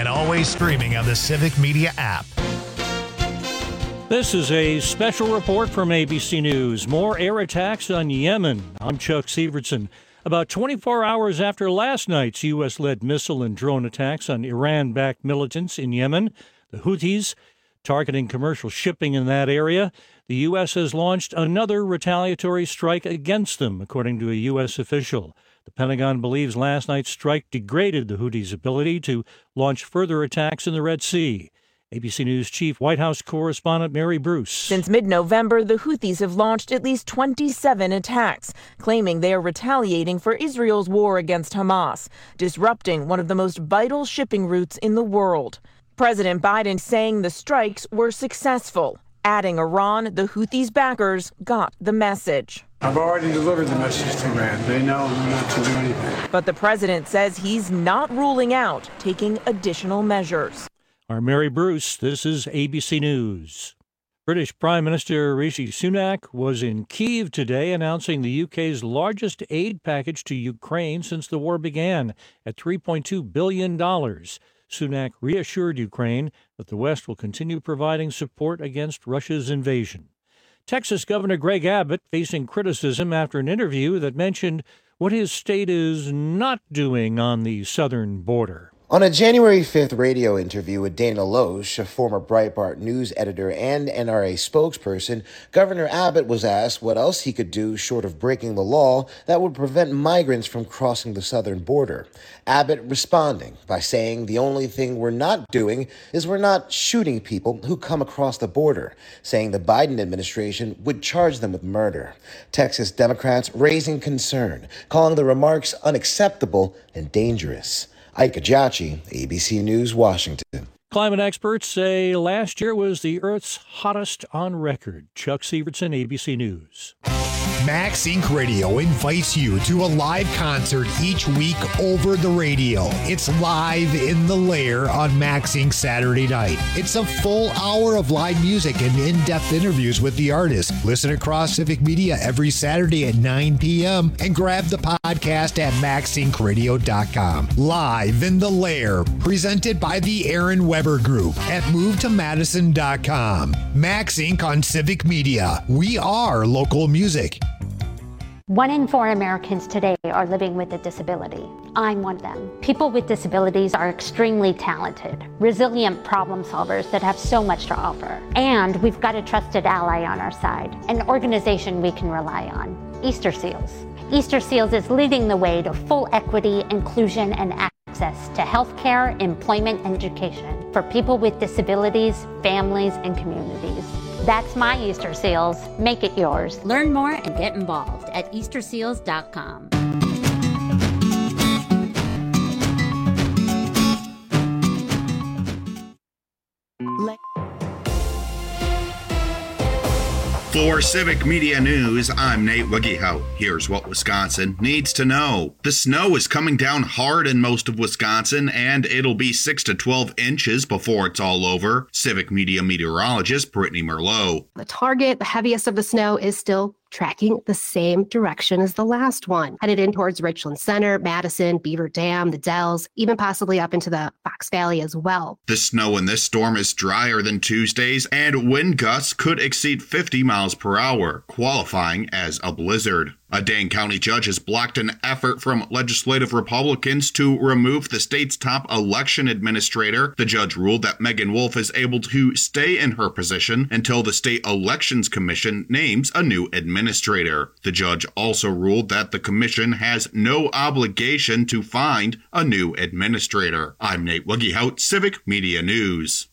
and always streaming on the Civic Media app. This is a special report from ABC News. More air attacks on Yemen. I'm Chuck Severson. About 24 hours after last night's U.S.-led missile and drone attacks on Iran-backed militants in Yemen, the Houthis targeting commercial shipping in that area, the U.S. has launched another retaliatory strike against them, according to a U.S. official. The Pentagon believes last night's strike degraded the Houthis' ability to launch further attacks in the Red Sea. ABC News Chief White House correspondent Mary Bruce. Since mid-November, the Houthis have launched at least 27 attacks, claiming they are retaliating for Israel's war against Hamas, disrupting one of the most vital shipping routes in the world. President Biden saying the strikes were successful, adding Iran, the Houthis' backers, got the message. I've already delivered the message to Iran. They know not to do anything. But the president says he's not ruling out taking additional measures. I'm Mary Bruce. This is ABC News. British Prime Minister Rishi Sunak was in Kyiv today announcing the UK's largest aid package to Ukraine since the war began at $3.2 billion. Sunak reassured Ukraine that the West will continue providing support against Russia's invasion. Texas Governor Greg Abbott facing criticism after an interview that mentioned what his state is not doing on the southern border. On a January 5th radio interview with Dana Loesch, a former Breitbart news editor and NRA spokesperson, Governor Abbott was asked what else he could do short of breaking the law that would prevent migrants from crossing the southern border. Abbott responding by saying the only thing we're not doing is we're not shooting people who come across the border, saying the Biden administration would charge them with murder. Texas Democrats raising concern, calling the remarks unacceptable and dangerous. Ike Ajachi, ABC News, Washington. Climate experts say last year was the Earth's hottest on record. Chuck Severson, ABC News. Max Inc. Radio invites you to a live concert each week over the radio. It's Live in the Lair on Max Inc. Saturday night. It's a full hour of live music and in-depth interviews with the artist. Listen across Civic Media every Saturday at 9 p.m. and grab the podcast at maxincradio.com. Live in the Lair, presented by the Aaron Weber Group at movetomadison.com. Max Inc. on Civic Media. We are local music. 1 in 4 Americans today are living with a disability. I'm one of them. People with disabilities are extremely talented, resilient problem solvers that have so much to offer. And we've got a trusted ally on our side, an organization we can rely on, Easter Seals. Easter Seals is leading the way to full equity, inclusion, and access to healthcare, employment, and education for people with disabilities, families, and communities. That's my Easter Seals. Make it yours. Learn more and get involved at easterseals.com. For Civic Media News, I'm Nate Wiggyhout. Here's what Wisconsin needs to know. The snow is coming down hard in most of Wisconsin, and it'll be 6 to 12 inches before it's all over. Civic Media meteorologist Brittany Merlot. The target, the heaviest of the snow, is still tracking the same direction as the last one, headed in towards Richland Center, Madison, Beaver Dam, the Dells, even possibly up into the Fox Valley as well. The snow in this storm is drier than Tuesday's, and wind gusts could exceed 50 miles per hour, qualifying as a blizzard. A Dane County judge has blocked an effort from legislative Republicans to remove the state's top election administrator. The judge ruled that Megan Wolf is able to stay in her position until the State Elections Commission names a new administrator. The judge also ruled that the commission has no obligation to find a new administrator. I'm Nate Wiggyhout, Civic Media News.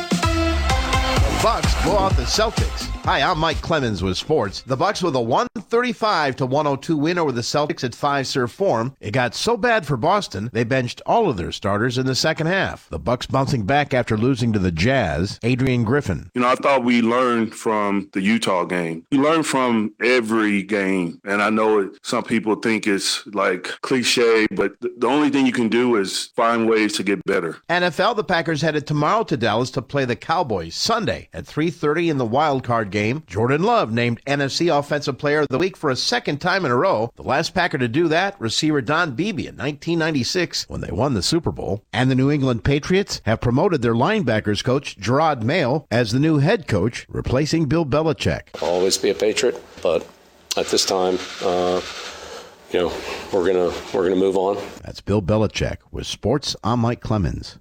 Bucks blow out the Celtics. Hi, I'm Mike Clemens with sports. The Bucks with a 135-102 win over the Celtics at five-serve form. It got so bad for Boston, they benched all of their starters in the second half. The Bucks bouncing back after losing to the Jazz. Adrian Griffin. I thought we learned from the Utah game. You learn from every game, and I know some people think it's like cliche, but the only thing you can do is find ways to get better. NFL, the Packers headed tomorrow to Dallas to play the Cowboys Sunday at 3:30 in the wild card game. Jordan Love named NFC Offensive Player of the week for a second time in a row. The last Packer to do that, receiver Don Beebe in 1996 when they won the Super Bowl. And the New England Patriots have promoted their linebackers coach, Gerard Mayo, as the new head coach, replacing Bill Belichick. I'll always be a Patriot, but at this time, we're gonna move on. That's Bill Belichick with Sports. I'm Mike Clemens.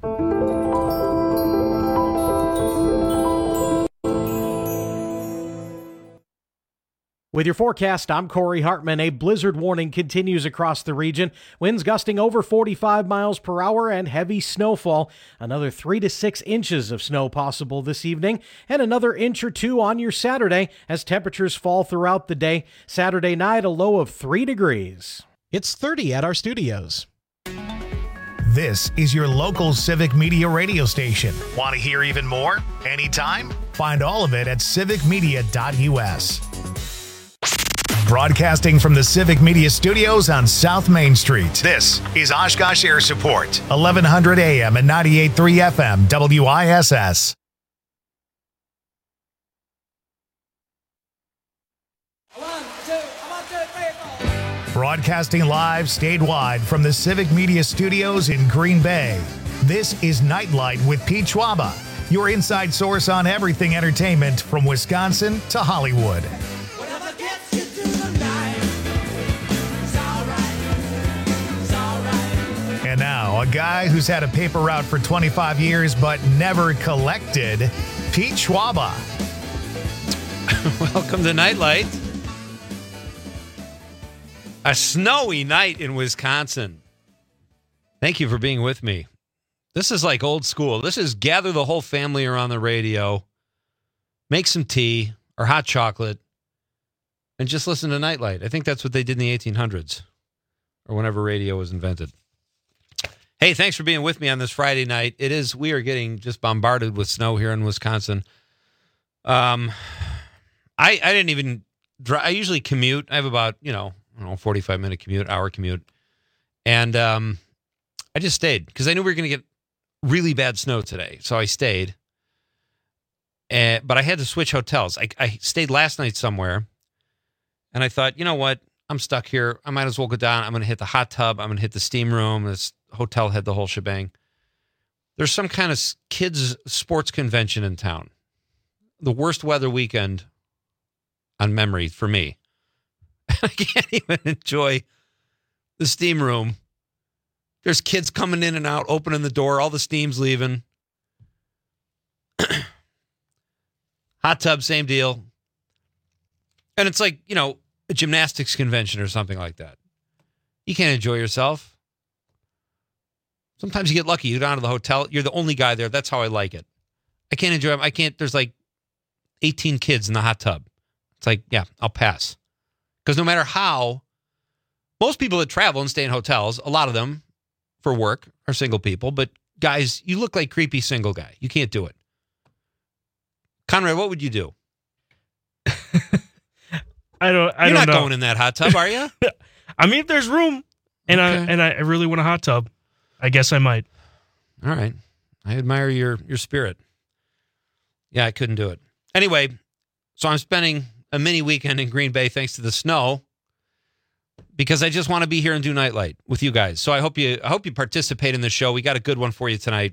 With your forecast, I'm Corey Hartman. A blizzard warning continues across the region. Winds gusting over 45 miles per hour and heavy snowfall. Another 3 to 6 inches of snow possible this evening, and another inch or two on your Saturday as temperatures fall throughout the day. Saturday night, a low of 3 degrees. It's 30 at our studios. This is your local Civic Media radio station. Want to hear even more? Anytime? Find all of it at civicmedia.us. Broadcasting from the Civic Media Studios on South Main Street. This is Oshkosh Air Support, 1100 AM and 98.3 FM, WISS. Broadcasting live statewide from the Civic Media Studios in Green Bay. This is Nightlight with Pete Schwaba, your inside source on everything entertainment from Wisconsin to Hollywood. And now, a guy who's had a paper route for 25 years but never collected, Pete Schwaba. Welcome to Nightlight. A snowy night in Wisconsin. Thank you for being with me. This is like old school. This is gather the whole family around the radio, make some tea or hot chocolate, and just listen to Nightlight. I think that's what they did in the 1800s or whenever radio was invented. Hey, thanks for being with me on this Friday night. We are getting just bombarded with snow here in Wisconsin. I didn't even drive. I usually commute. I have about, 45-minute commute, hour commute. And I just stayed because I knew we were going to get really bad snow today. So I stayed. But I had to switch hotels. I stayed last night somewhere. And I thought, you know what? I'm stuck here. I might as well go down. I'm going to hit the hot tub. I'm going to hit the steam room. This hotel had the whole shebang. There's some kind of kids sports convention in town. The worst weather weekend on memory for me. I can't even enjoy the steam room. There's kids coming in and out, opening the door. All the steam's leaving. Hot tub, same deal. And it's like, a gymnastics convention or something like that. You can't enjoy yourself. Sometimes you get lucky. You go down to the hotel. You're the only guy there. That's how I like it. I can't enjoy it. There's like 18 kids in the hot tub. It's like, yeah, I'll pass. Because no matter how, most people that travel and stay in hotels, a lot of them for work are single people. But guys, you look like creepy single guy. You can't do it. Conrad, what would you do? You're not going in that hot tub, are you? I mean, if there's room, and okay. I really want a hot tub, I guess I might. All right. I admire your spirit. Yeah, I couldn't do it. Anyway, so I'm spending a mini weekend in Green Bay thanks to the snow because I just want to be here and do Nightlight with you guys. So I hope you participate in the show. We got a good one for you tonight.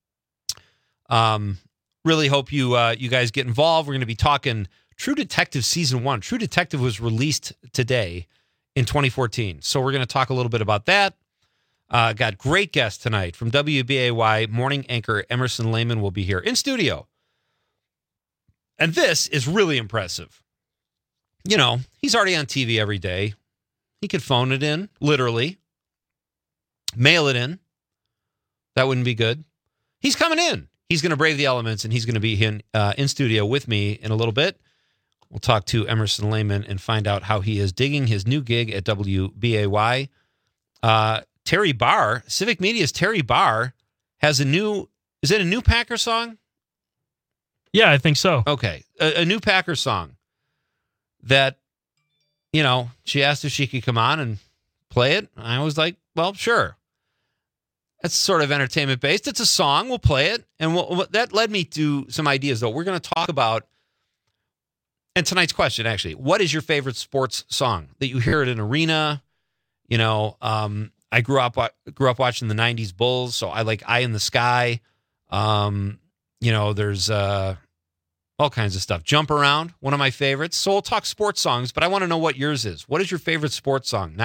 Really hope you guys get involved. We're going to be talking True Detective Season 1. True Detective was released today in 2014. So we're going to talk a little bit about that. Got great guests tonight from WBAY. Morning anchor Emerson Lehman will be here in studio. And this is really impressive. He's already on TV every day. He could phone it in, literally. Mail it in. That wouldn't be good. He's coming in. He's going to brave the elements, and he's going to be in studio with me in a little bit. We'll talk to Emerson Lehman and find out how he is digging his new gig at WBAY. Terry Barr, Civic Media's Terry Barr, has is it a new Packer song? Yeah, I think so. Okay. A new Packer song that, she asked if she could come on and play it. I was like, well, sure. That's sort of entertainment based. It's a song. We'll play it. And that led me to some ideas, though. We're going to talk about And tonight's question, actually, what is your favorite sports song that you hear at an arena? You know, I grew up watching the 90s Bulls, so I like Eye in the Sky. You know, there's all kinds of stuff. Jump Around, one of my favorites. So we'll talk sports songs, but I want to know what yours is. What is your favorite sports song?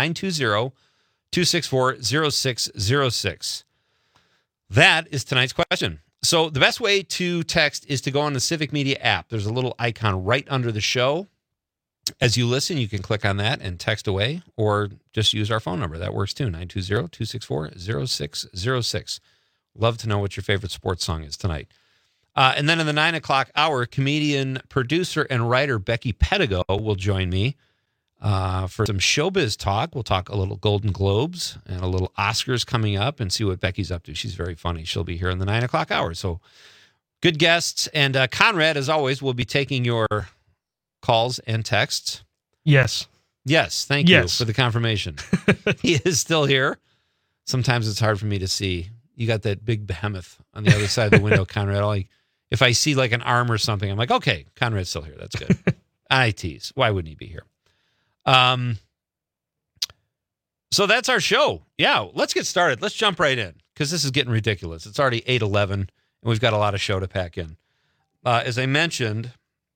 920-264-0606. That is tonight's question. So the best way to text is to go on the Civic Media app. There's a little icon right under the show. As you listen, you can click on that and text away, or just use our phone number. That works too, 920-264-0606. Love to know what your favorite sports song is tonight. And then in the 9 o'clock hour, comedian, producer, and writer Becky Pedigo will join me for some showbiz talk. We'll talk a little Golden Globes and a little Oscars coming up and see what Becky's up to. She's very funny. She'll be here in the 9 o'clock hour. So good guests. And Conrad, as always, will be taking your calls and texts. Yes. Yes. Thank you for the confirmation. He is still here. Sometimes it's hard for me to see. You got that big behemoth on the other side of the window, Conrad. If I see like an arm or something, I'm like, okay, Conrad's still here. That's good. I tease. Why wouldn't he be here? So that's our show. Yeah, let's get started. Let's jump right in because this is getting ridiculous. It's already 8:11, and we've got a lot of show to pack in. As I mentioned,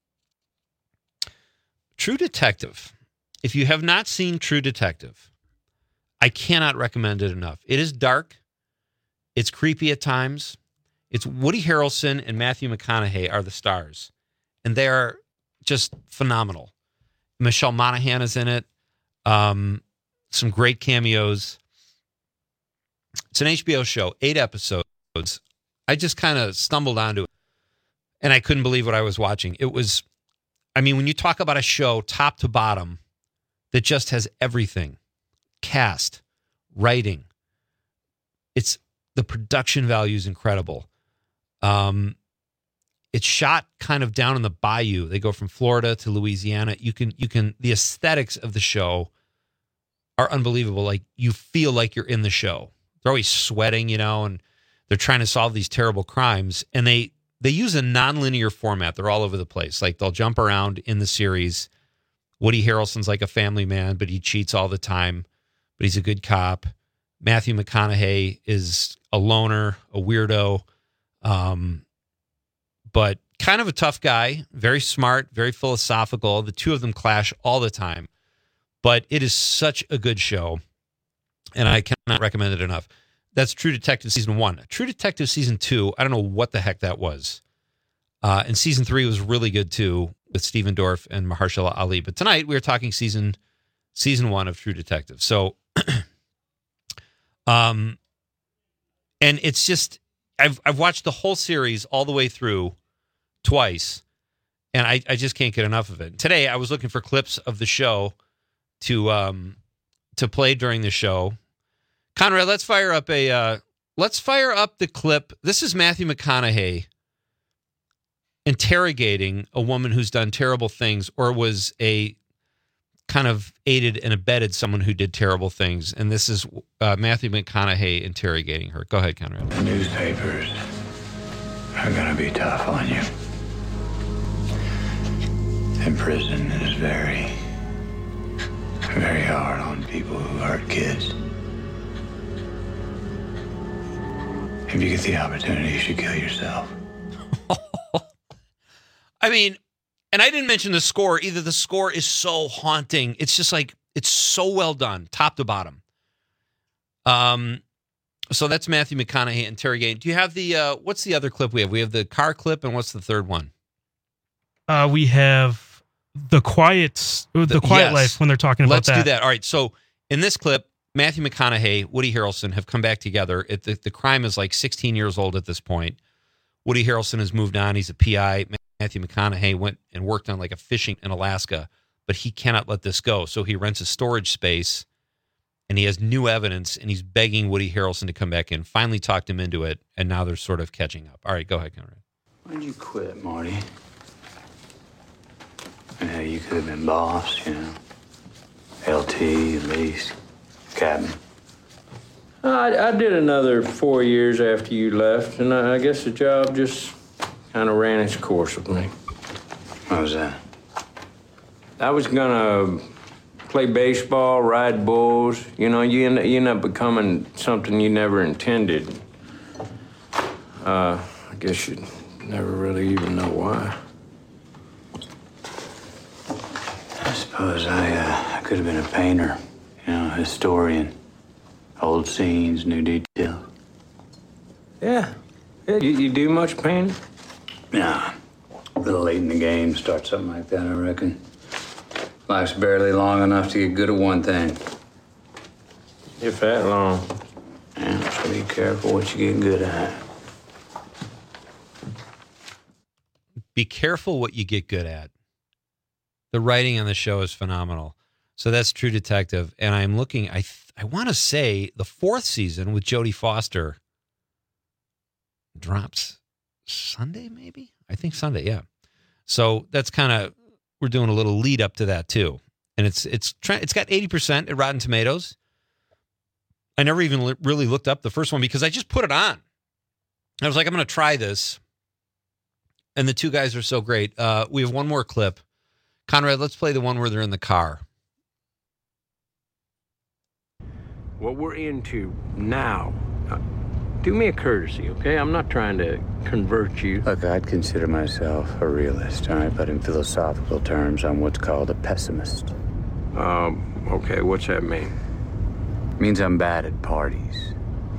True Detective. If you have not seen True Detective, I cannot recommend it enough. It is dark. It's creepy at times. It's Woody Harrelson and Matthew McConaughey are the stars, and they are just phenomenal. Michelle Monaghan is in it. Some great cameos. It's an HBO show, 8 episodes. I just kind of stumbled onto it, and I couldn't believe what I was watching. It was, I mean, when you talk about a show top to bottom that just has everything, cast, writing, the production value is incredible. It's shot kind of down in the bayou. They go from Florida to Louisiana. You can, the aesthetics of the show are unbelievable. Like you feel like you're in the show. They're always sweating, you know, and they're trying to solve these terrible crimes. And they use a nonlinear format. They're all over the place. Like they'll jump around in the series. Woody Harrelson's like a family man, but he cheats all the time, but he's a good cop. Matthew McConaughey is a loner, a weirdo, but kind of a tough guy, very smart, very philosophical. The two of them clash all the time, but it is such a good show, and I cannot recommend it enough. That's True Detective Season 1. True Detective Season 2, I don't know what the heck that was. And Season 3 was really good, too, with Stephen Dorff and Mahershala Ali. But tonight, we are talking Season 1 of True Detective. So, and it's just, I've watched the whole series all the way through twice, and I just can't get enough of it. Today, I was looking for clips of the show to play during the show. Conrad, let's fire up the clip. This is Matthew McConaughey interrogating a woman who's done terrible things or was a kind of aided and abetted someone who did terrible things. And this is Matthew McConaughey interrogating her. Go ahead, Conrad. The newspapers are going to be tough on you. And prison is very, very hard on people who hurt kids. If you get the opportunity, you should kill yourself. I mean, and I didn't mention the score either. The score is so haunting. It's just like, it's so well done, top to bottom. So that's Matthew McConaughey interrogating. Do you have the, what's the other clip we have? We have the car clip, and what's the third one? We have the quiet yes. life when they're talking about that. Let's do that. All right. So in this clip, Matthew McConaughey, Woody Harrelson have come back together. The crime is like 16 years old at this point. Woody Harrelson has moved on. He's a PI. Matthew McConaughey went and worked on like a fishing in Alaska, but he cannot let this go. So he rents a storage space, and he has new evidence, and he's begging Woody Harrelson to come back in. Finally talked him into it, and now they're sort of catching up. All right, go ahead, Conrad. Why'd you quit, Marty? Yeah, you could have been boss, you know. LT, at least. Captain. I did another 4 years after you left, and I guess the job just kind of ran its course with me. What was that? I was gonna play baseball, ride bulls. You know, you end up becoming something you never intended. I guess you'd never really even know why. I suppose I could have been a painter, you know, a historian. Old scenes, new details. Yeah. You do much painting? Nah. A little late in the game, start something like that, I reckon. Life's barely long enough to get good at one thing. If that long. Yeah, so be careful what you get good at. Be careful what you get good at. The writing on the show is phenomenal. So that's True Detective. And I'm looking, I want to say the 4th season with Jodie Foster drops Sunday, maybe? I think Sunday, yeah. So that's kind of, we're doing a little lead up to that too. And it's got 80% at Rotten Tomatoes. I never even really looked up the first one because I just put it on. I was like, I'm going to try this. And the two guys are so great. We have one more clip. Conrad, let's play the one where they're in the car. What we're into now, do me a courtesy, okay? I'm not trying to convert you. Look, I'd consider myself a realist, all right? But in philosophical terms, I'm what's called a pessimist. Okay, what's that mean? Means I'm bad at parties.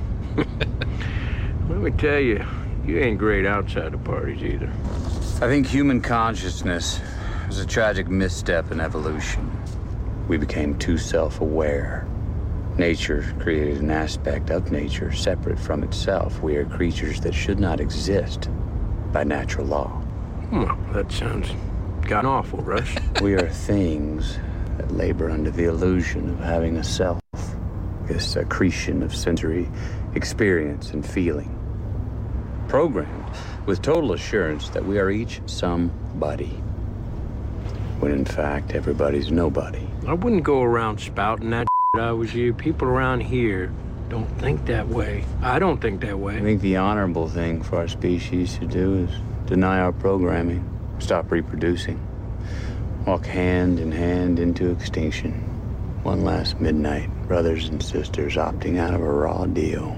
Let me tell you, you ain't great outside of parties either. I think human consciousness was a tragic misstep in evolution. We became too self-aware. Nature created an aspect of nature separate from itself. We are creatures that should not exist by natural law. Well, that sounds god awful, Rush. We are things that labor under the illusion of having a self, this accretion of sensory experience and feeling. Programmed with total assurance that we are each somebody, when in fact everybody's nobody. I wouldn't go around spouting that if I was you. People around here don't think that way. I don't think that way. I think the honorable thing for our species to do is deny our programming, stop reproducing, walk hand in hand into extinction. One last midnight, brothers and sisters opting out of a raw deal.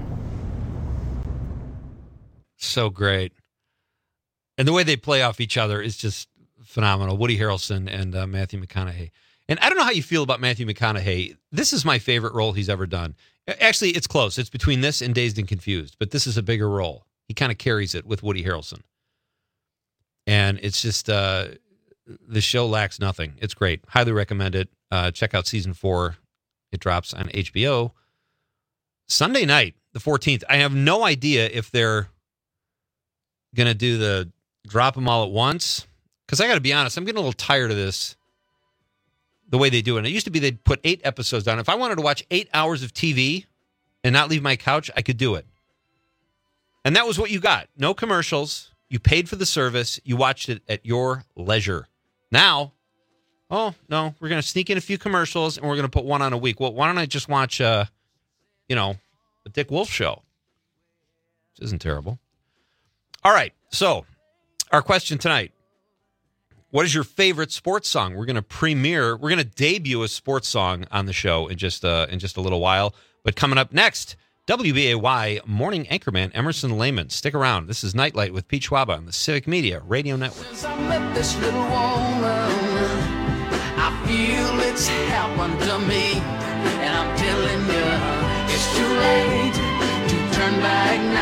So great. And the way they play off each other is just phenomenal. Woody Harrelson and Matthew McConaughey. And I don't know how you feel about Matthew McConaughey. This is my favorite role he's ever done. Actually, it's close. It's between this and Dazed and Confused, but this is a bigger role. He kind of carries it with Woody Harrelson. And it's just, the show lacks nothing. It's great. Highly recommend it. Check out season 4. It drops on HBO Sunday night, the 14th. I have no idea if they're going to do the drop them all at once. Because I got to be honest, I'm getting a little tired of this, the way they do it. And it used to be they'd put 8 episodes on. If I wanted to watch 8 hours of TV and not leave my couch, I could do it. And that was what you got. No commercials. You paid for the service. You watched it at your leisure. Now, oh, no, we're going to sneak in a few commercials and we're going to put one on a week. Well, why don't I just watch, the Dick Wolf show? Which isn't terrible. All right, so our question tonight. What is your favorite sports song? We're going to debut a sports song on the show in just a little while. But coming up next, WBAY morning anchorman Emerson Lehman. Stick around. This is Nightlight with Pete Schwab on the Civic Media Radio Network. Since I met this little woman, I feel it's happened to me. And I'm telling you, it's too late to turn back now.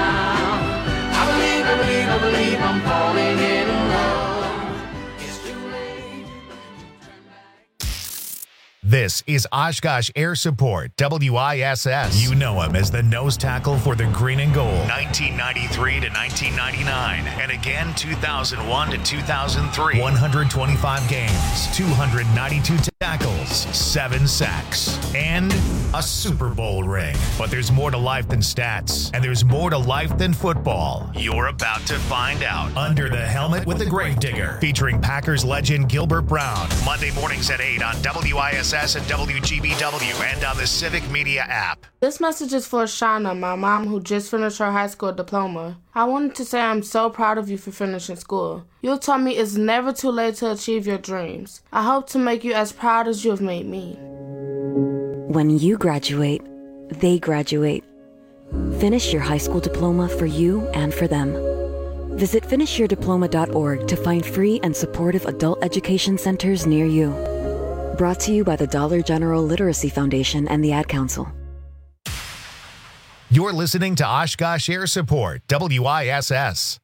I believe I'm falling in love. It's too late to turn back. This is Oshkosh Air Support, WISS. You know him as the nose tackle for the green and gold. 1993 to 1999. And again, 2001 to 2003. 125 games, 292 tackles, 7 sacks, and a Super Bowl ring. But there's more to life than stats, and there's more to life than football. You're about to find out. Under the Helmet with the Gravedigger, featuring Packers legend Gilbert Brown. Monday mornings at 8 on WISS and WGBW and on the Civic Media app. This message is for Shauna, my mom who just finished her high school diploma. I wanted to say I'm so proud of you for finishing school. You taught me it's never too late to achieve your dreams. I hope to make you as proud as you have made me. When you graduate, they graduate. Finish your high school diploma for you and for them. Visit finishyourdiploma.org to find free and supportive adult education centers near you. Brought to you by the Dollar General Literacy Foundation and the Ad Council. You're listening to Oshkosh Air Support, WISS.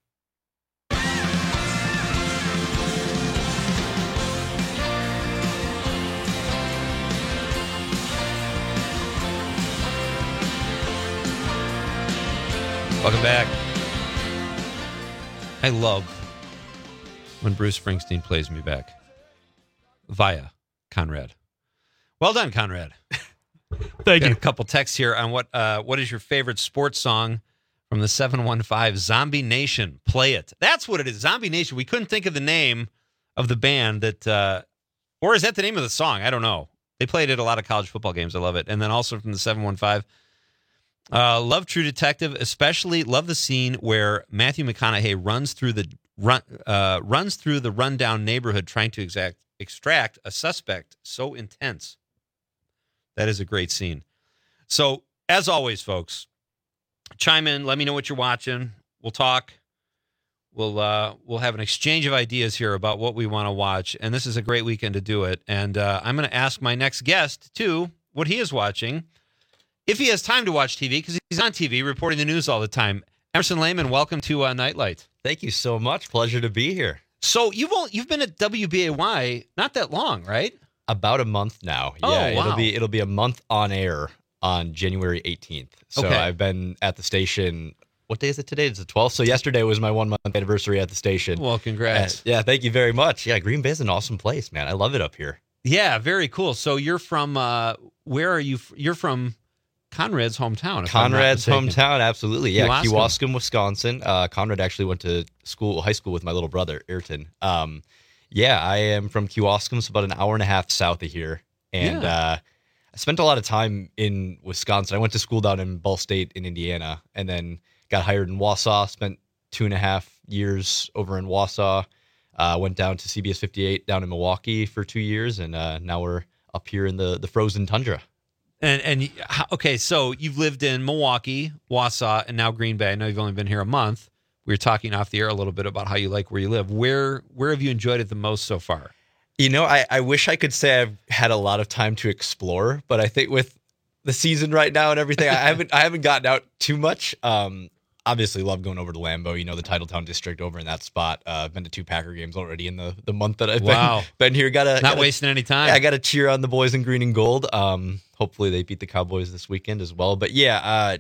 Welcome back. I love when Bruce Springsteen plays me back via Conrad. Well done, Conrad. Thank you. A couple texts here on what is your favorite sports song from the 715 Zombie Nation. Play it. That's what it is. Zombie Nation. We couldn't think of the name of the band that, or is that the name of the song? I don't know. They played it at a lot of college football games. I love it. And then also from the 715, love True Detective, especially love the scene where Matthew McConaughey runs through the rundown neighborhood trying to extract a suspect. So intense. That is a great scene. So, as always, folks, chime in. Let me know what you're watching. We'll talk. We'll have an exchange of ideas here about what we want to watch. And this is a great weekend to do it. And I'm going to ask my next guest, too, what he is watching. If he has time to watch TV, because he's on TV reporting the news all the time. Emerson Lehman, welcome to Nightlight. Thank you so much. Pleasure to be here. So, you've been at WBAY not that long, right? About a month now. Oh, Yeah, wow. it'll be a month on air on January 18th. So Okay. I've been at the station. What day is it today? It's the 12th. So yesterday was my 1 month anniversary at the station. Well, congrats. Yeah, thank you very much. Yeah, Green Bay is an awesome place, man. I love it up here. Yeah, very cool. So you're from where are you? You're from Conrad's hometown. if I'm not Conrad's mistaken. hometown, absolutely. Yeah, Kewaskum. Kewaskum, Wisconsin. Conrad actually went to high school with my little brother, Ayrton. Yeah, I am from Kewaskum. It's about an hour and a half south of here. And I spent a lot of time in Wisconsin. I went to school down in Ball State in Indiana and then got hired in Wausau, spent 2.5 years over in Wausau. Went down to CBS 58 down in Milwaukee for 2 years. And now we're up here in the frozen tundra. Okay, so you've lived in Milwaukee, Wausau, and now Green Bay. I know you've only been here a month. We were talking off the air a little bit about how you like where you live. Where have you enjoyed it the most so far? You know, I wish I could say I've had a lot of time to explore, but I think with the season right now and everything, I haven't gotten out too much. Obviously love going over to Lambeau, the Titletown district over in that spot. I've been to 2 Packer games already in the month that I've been here. Not wasting any time. Yeah, I got to cheer on the boys in green and gold. Hopefully they beat the Cowboys this weekend as well. But yeah,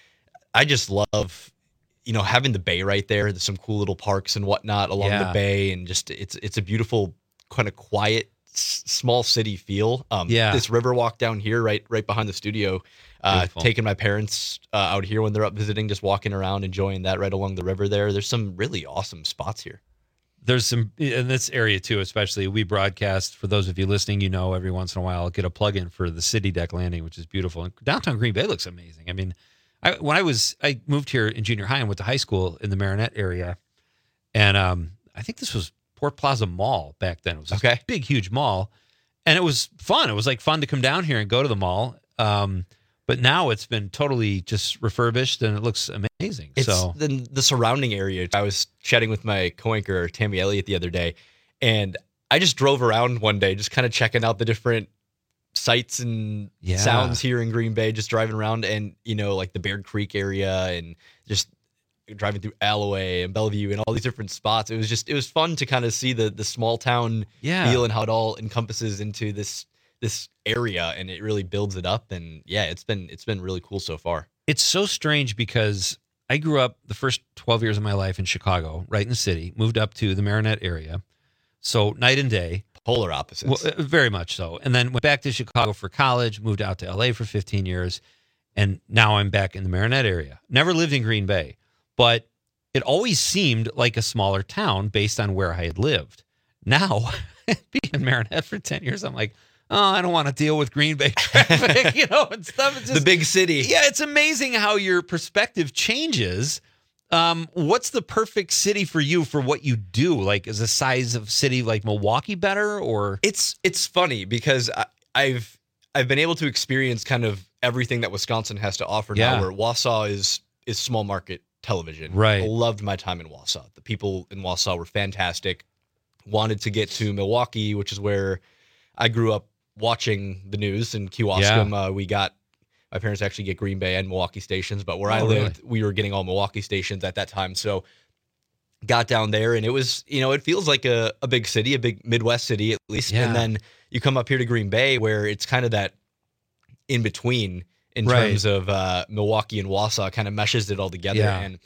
I just love, having the bay right there. There's some cool little parks and whatnot along the bay, and just it's a beautiful kind of quiet, small city feel. This river walk down here, right behind the studio. Taking my parents out here when they're up visiting, just walking around, enjoying that right along the river there. There's some really awesome spots here. There's some in this area too, especially we broadcast. For those of you listening, every once in a while I'll get a plug-in for the City Deck Landing, which is beautiful. And downtown Green Bay looks amazing. I mean, when I moved here in junior high and went to high school in the Marinette area, and I think this was Port Plaza Mall back then. It was a big, huge mall, and it was fun. It was like fun to come down here and go to the mall. But now it's been totally just refurbished, and it looks amazing. It's the surrounding area. I was chatting with my co-anchor, Tammy Elliott, the other day, and I just drove around one day, just kind of checking out the different sights and sounds here in Green Bay, just driving around and, like the Baird Creek area and just driving through Alloway and Bellevue and all these different spots. It was fun to kind of see the small town feel and how it all encompasses into this area, and it really builds it up. And it's been really cool so far. It's so strange because I grew up the first 12 years of my life in Chicago, right in the city, moved up to the Marinette area. So night and day. Polar opposites. Well, very much so. And then went back to Chicago for college, moved out to LA for 15 years. And now I'm back in the Marinette area. Never lived in Green Bay, but it always seemed like a smaller town based on where I had lived. Now, being in Marinette for 10 years, I'm like, I don't want to deal with Green Bay traffic, and stuff. It's just, the big city. Yeah, it's amazing how your perspective changes. What's the perfect city for you for what you do? Like, is the size of city like Milwaukee better, or? It's funny because I've been able to experience kind of everything that Wisconsin has to offer now, where Wausau is small market television. Right. I loved my time in Wausau. The people in Wausau were fantastic. Wanted to get to Milwaukee, which is where I grew up watching the news in Kewaskum. My parents actually get Green Bay and Milwaukee stations, but where I lived, we were getting all Milwaukee stations at that time. So got down there, and it was, it feels like a big city, a big Midwest city at least. Yeah. And then you come up here to Green Bay, where it's kind of that in between in terms of Milwaukee and Wausau, kind of meshes it all together. Yeah. And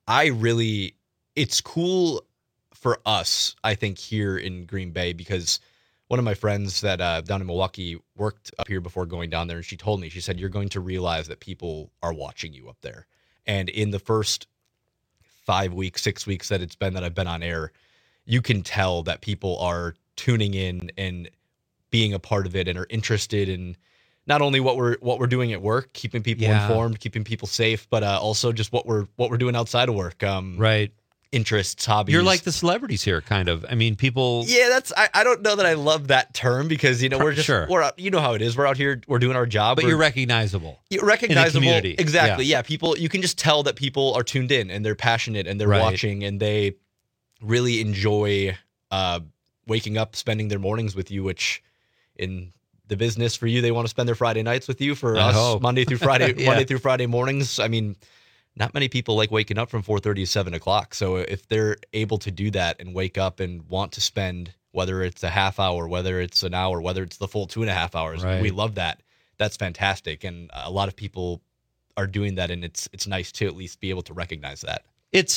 it's cool for us, I think, here in Green Bay, because one of my friends that down in Milwaukee worked up here before going down there, and she told me, she said, you're going to realize that people are watching you up there. And in the first 5 weeks, 6 weeks that it's been that I've been on air, you can tell that people are tuning in and being a part of it and are interested in not only what we're doing at work, keeping people informed, keeping people safe, but also just what we're doing outside of work. Interests, hobbies. You're like the celebrities here, kind of. I mean, people. Yeah, I don't know that I love that term, because we're out, you know how it is. We're out here, we're doing our job, but you're recognizable. You're recognizable, in the community. Exactly. Yeah, people. You can just tell that people are tuned in and they're passionate and they're watching, and they really enjoy waking up, spending their mornings with you. Which in the business for you, they want to spend their Friday nights with you. For us, Monday through Friday, Monday through Friday mornings. I mean, not many people like waking up from 4:30 to 7 o'clock. So if they're able to do that and wake up and want to spend, whether it's a half hour, whether it's an hour, whether it's the full 2.5 hours, we love that. That's fantastic. And a lot of people are doing that, and it's nice to at least be able to recognize that. It's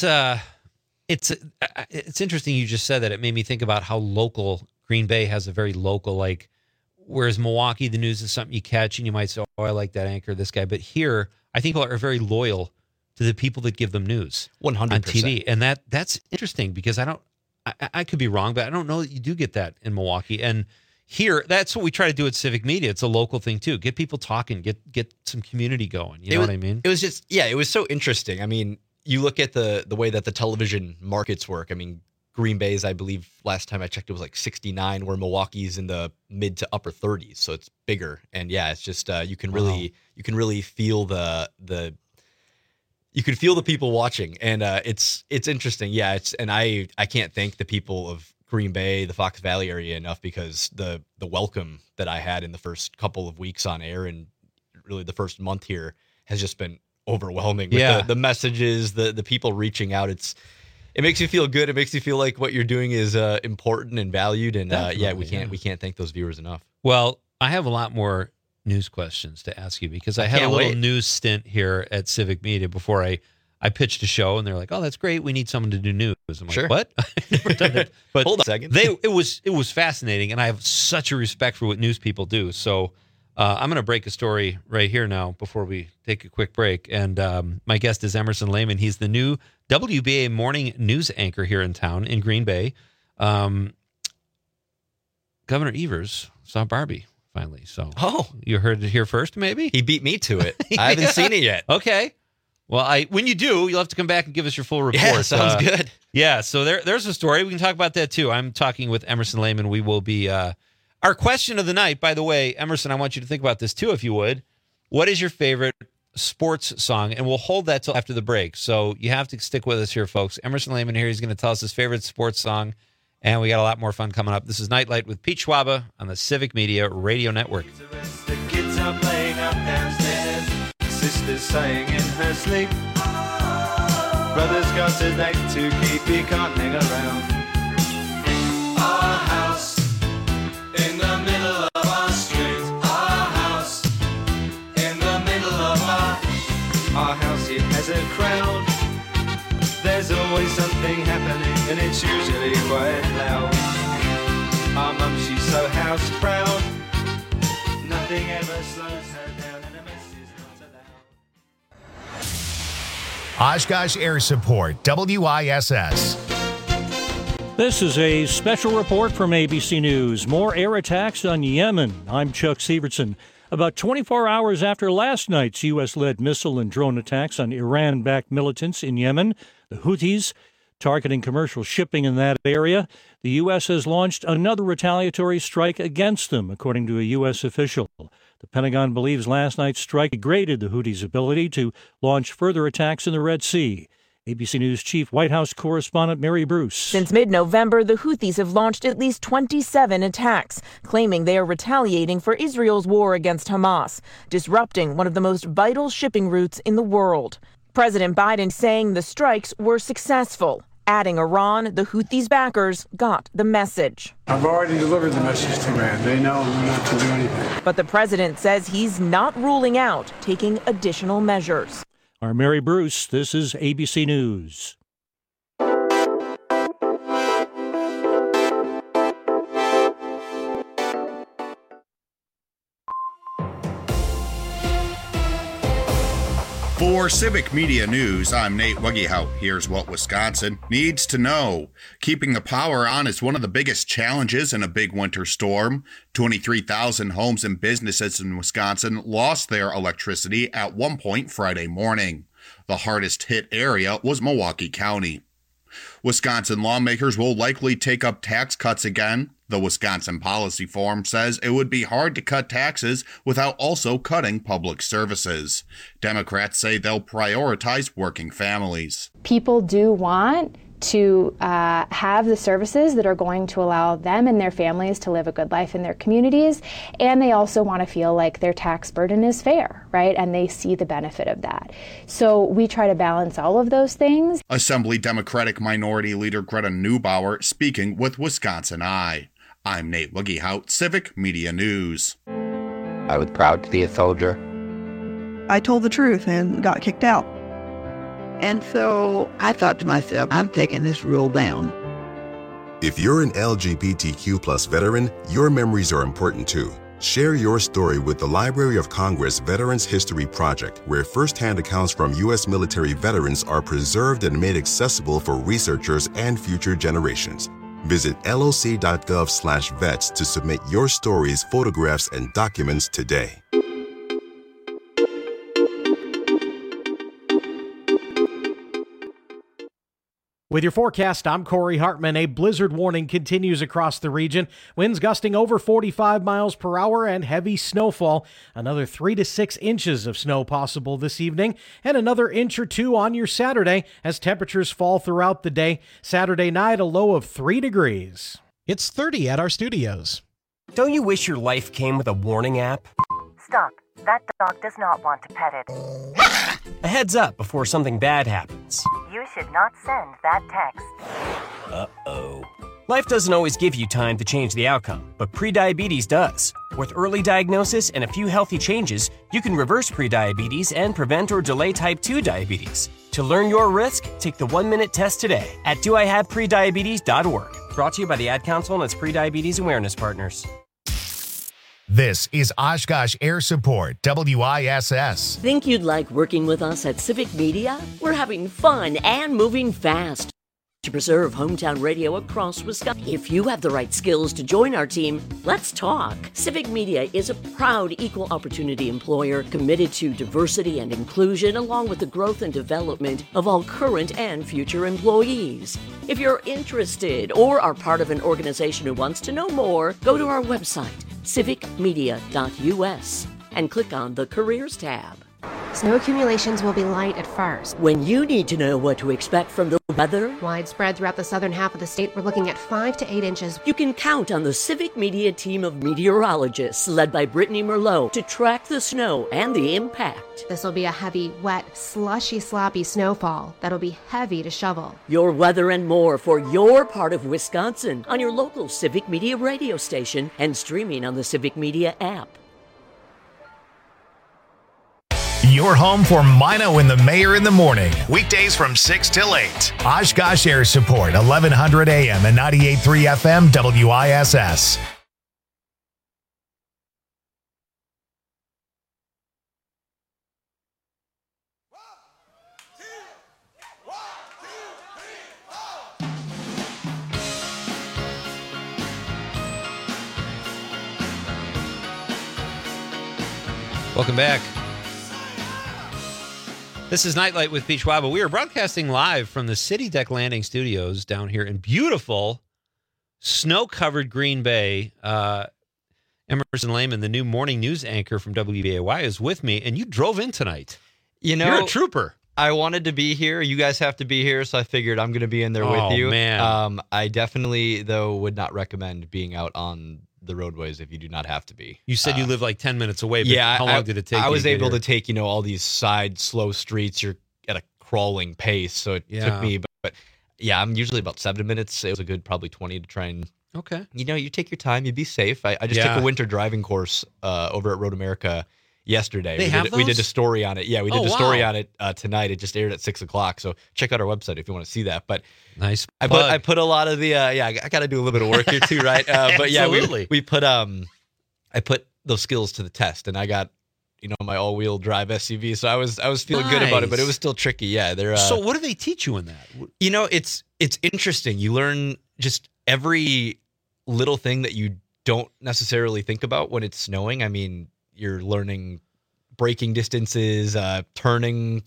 interesting you just said that. It made me think about how local Green Bay has a very local, like, whereas Milwaukee, the news is something you catch and you might say, oh, I like that anchor, this guy. But here, I think people are very loyal to the people that give them news 100% on TV. And that's interesting, because I could be wrong, but I don't know that you do get that in Milwaukee. And here, that's what we try to do at Civic Media. It's a local thing too. Get people talking, get some community going. You know what I mean? It was just, it was so interesting. I mean, you look at the way that the television markets work. I mean, Green Bay's, I believe last time I checked, it was like 69, where Milwaukee's in the mid to upper 30s. So it's bigger. And it's just, you can really feel you could feel the people watching, and it's interesting. Yeah, and I can't thank the people of Green Bay, the Fox Valley area enough, because the welcome that I had in the first couple of weeks on air, and really the first month here, has just been overwhelming. With the messages, the people reaching out. It makes you feel good. It makes you feel like what you're doing is important and valued. And we can't thank those viewers enough. Well, I have a lot more news questions to ask you, because I had a little news stint here at Civic Media before I pitched a show, and they're like, "Oh, that's great. We need someone to do news." I'm like, "What?" I've never done that. But hold on a second. It was fascinating, and I have such a respect for what news people do. So I'm going to break a story right here now before we take a quick break. And my guest is Emerson Lehman. He's the new WBA morning news anchor here in town in Green Bay. Governor Evers saw Barbie finally. So you heard it here first, maybe? He beat me to it. I haven't seen it yet. Okay. Well, when you do, you'll have to come back and give us your full report. Yeah, sounds good. Yeah, so there's a story. We can talk about that too. I'm talking with Emerson Lehman. We will be our question of the night, by the way, Emerson, I want you to think about this too, if you would. What is your favorite sports song? And we'll hold that till after the break. So you have to stick with us here, folks. Emerson Lehman here. He's going to tell us his favorite sports song. And we got a lot more fun coming up. This is Nightlight with Pete Schwaba on the Civic Media Radio Network. The kids are playing up downstairs. Sister's sighing in her sleep. Brother's got a date to keep. He can't hang around. Our house in the middle of our street. Our house in the middle of our house. It has a crowd. There's always something happening, and it's usually quite loud. Our mum, she's so house proud. Nothing ever slows her down, and a mess is not allowed. Oshkosh Air Support, WISS. This is a special report from ABC News. More air attacks on Yemen. I'm Chuck Severson. About 24 hours after last night's U.S.-led missile and drone attacks on Iran-backed militants in Yemen, the Houthis, targeting commercial shipping in that area, the U.S. has launched another retaliatory strike against them, according to a U.S. official. The Pentagon believes last night's strike degraded the Houthis' ability to launch further attacks in the Red Sea. ABC News Chief White House correspondent Mary Bruce. Since mid-November, the Houthis have launched at least 27 attacks, claiming they are retaliating for Israel's war against Hamas, disrupting one of the most vital shipping routes in the world. President Biden saying the strikes were successful, adding Iran, the Houthis' backers, got the message. I've already delivered the message to Iran. They know not to do anything. But the president says he's not ruling out taking additional measures. I'm Mary Bruce. This is ABC News. For Civic Media News, I'm Nate Wuggehout. Here's what Wisconsin needs to know. Keeping the power on is one of the biggest challenges in a big winter storm. 23,000 homes and businesses in Wisconsin lost their electricity at one point Friday morning. The hardest hit area was Milwaukee County. Wisconsin lawmakers will likely take up tax cuts again. The Wisconsin Policy Forum says it would be hard to cut taxes without also cutting public services. Democrats say they'll prioritize working families. People do want to have the services that are going to allow them and their families to live a good life in their communities, and they also want to feel like their tax burden is fair, right? And they see the benefit of that. So we try to balance all of those things. Assembly Democratic Minority Leader Greta Neubauer speaking with Wisconsin Eye. I'm Nate Wuggehout, Civic Media News. I was proud to be a soldier. I told the truth and got kicked out. And so I thought to myself, I'm taking this rule down. If you're an LGBTQ plus veteran, your memories are important too. Share your story with the Library of Congress Veterans History Project, where firsthand accounts from U.S. military veterans are preserved and made accessible for researchers and future generations. Visit loc.gov/vets to submit your stories, photographs, and documents today. With your forecast, I'm Corey Hartman. A blizzard warning continues across the region. Winds gusting over 45 miles per hour and heavy snowfall. Another 3 to 6 inches of snow possible this evening, and another inch or two on your Saturday as temperatures fall throughout the day. Saturday night, a low of 3 degrees. It's 30 at our studios. Don't you wish your life came with a warning app? Stop. That dog does not want to pet it. A heads up before something bad happens. You should not send that text. Uh-oh. Life doesn't always give you time to change the outcome, but prediabetes does. With early diagnosis and a few healthy changes, you can reverse prediabetes and prevent or delay type 2 diabetes. To learn your risk, take the 1-minute test today at doihaveprediabetes.org. Brought to you by the Ad Council and its prediabetes awareness partners. This is Oshkosh Air Support, WISS. Think you'd like working with us at Civic Media? We're having fun and moving fast to preserve hometown radio across Wisconsin. If you have the right skills to join our team, let's talk. Civic Media is a proud equal opportunity employer committed to diversity and inclusion, along with the growth and development of all current and future employees. If you're interested or are part of an organization who wants to know more, go to our website, civicmedia.us, and click on the Careers tab. Snow accumulations will be light at first. When you need to know what to expect from the weather, widespread throughout the southern half of the state, we're looking at 5 to 8 inches. You can count on the Civic Media team of meteorologists led by Brittany Merlot to track the snow and the impact. This will be a heavy, wet, slushy, sloppy snowfall that'll be heavy to shovel. Your weather and more for your part of Wisconsin on your local Civic Media radio station and streaming on the Civic Media app. Your home for Mino and the Mayor in the morning. Weekdays from 6 till 8. Oshkosh Air Support, 1100 AM and 98.3 FM WISS. Welcome back. This is Nightlight with Beach Waba. We are broadcasting live from the City Deck Landing Studios down here in beautiful, snow-covered Green Bay. Emerson Lehman, the new morning news anchor from WBAY, is with me, and you drove in tonight. You know, you're a trooper. I wanted to be here. You guys have to be here, so I figured I'm going to be in there with you. Man. I definitely, though, would not recommend being out on the roadways if you do not have to be. You said you live like 10 minutes away, but yeah, how long did it take? I was to able to take, all these side slow streets. You're at a crawling pace, so it took me. But yeah, I'm usually about 7 minutes. It was a good probably 20 to try and. Okay. You take your time. You be safe. I just took a winter driving course over at Road America yesterday. We did a story on it. Yeah, we did a story on it tonight. It just aired at 6:00. So check out our website if you want to see that. But nice. I put a lot of the I got to do a little bit of work here too, right? But yeah, we put I put those skills to the test, and I got my all-wheel drive SUV. So I was feeling good about it, but it was still tricky. Yeah, so what do they teach you in that? It's interesting. You learn just every little thing that you don't necessarily think about when it's snowing. I mean, you're learning braking distances, turning,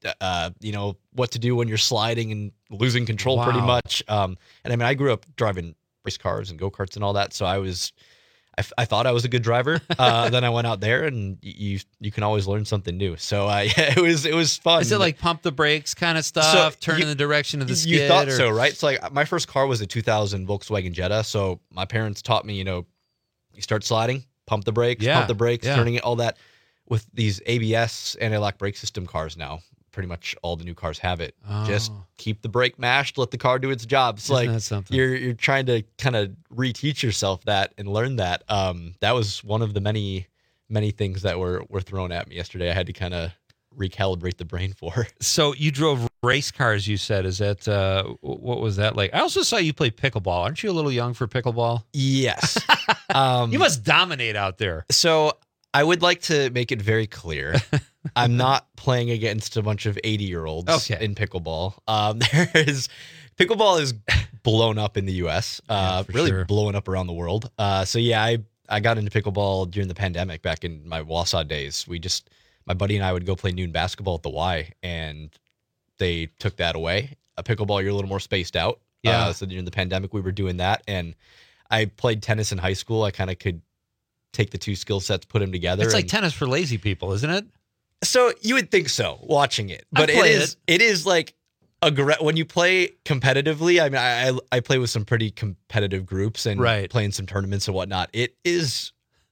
what to do when you're sliding and losing control pretty much. And I mean, I grew up driving race cars and go-karts and all that. So I thought I was a good driver. Then I went out there, and you can always learn something new. So it was fun. Is it like pump the brakes kind of stuff, turn in the direction of the skid? You thought so, right? So like my first car was a 2000 Volkswagen Jetta. So my parents taught me, you start sliding, pump the brakes, turning it, all that. With these ABS anti-lock brake system cars now, pretty much all the new cars have it. Just keep the brake mashed, let the car do its job. It's like you're trying to kind of reteach yourself that and learn that. That was one of the many things that were thrown at me yesterday. I had to kind of recalibrate the brain for. So you drove race cars, you said. Is that what was that like? I also saw you play pickleball. Aren't you a little young for pickleball? Yes. You must dominate out there. So I would like to make it very clear. I'm not playing against a bunch of 80-year-olds in pickleball. Pickleball is blown up in the U.S., blowing up around the world. So yeah, I got into pickleball during the pandemic back in my Wausau days. My buddy and I would go play noon basketball at the Y, and they took that away. A pickleball, you're a little more spaced out. Yeah. So during the pandemic, we were doing that, and I played tennis in high school. I kind of could take the two skill sets, put them together. It's like tennis for lazy people, isn't it? So you would think so, watching it, but it is like when you play competitively. I mean, I play with some pretty competitive groups and playing some tournaments and whatnot. It's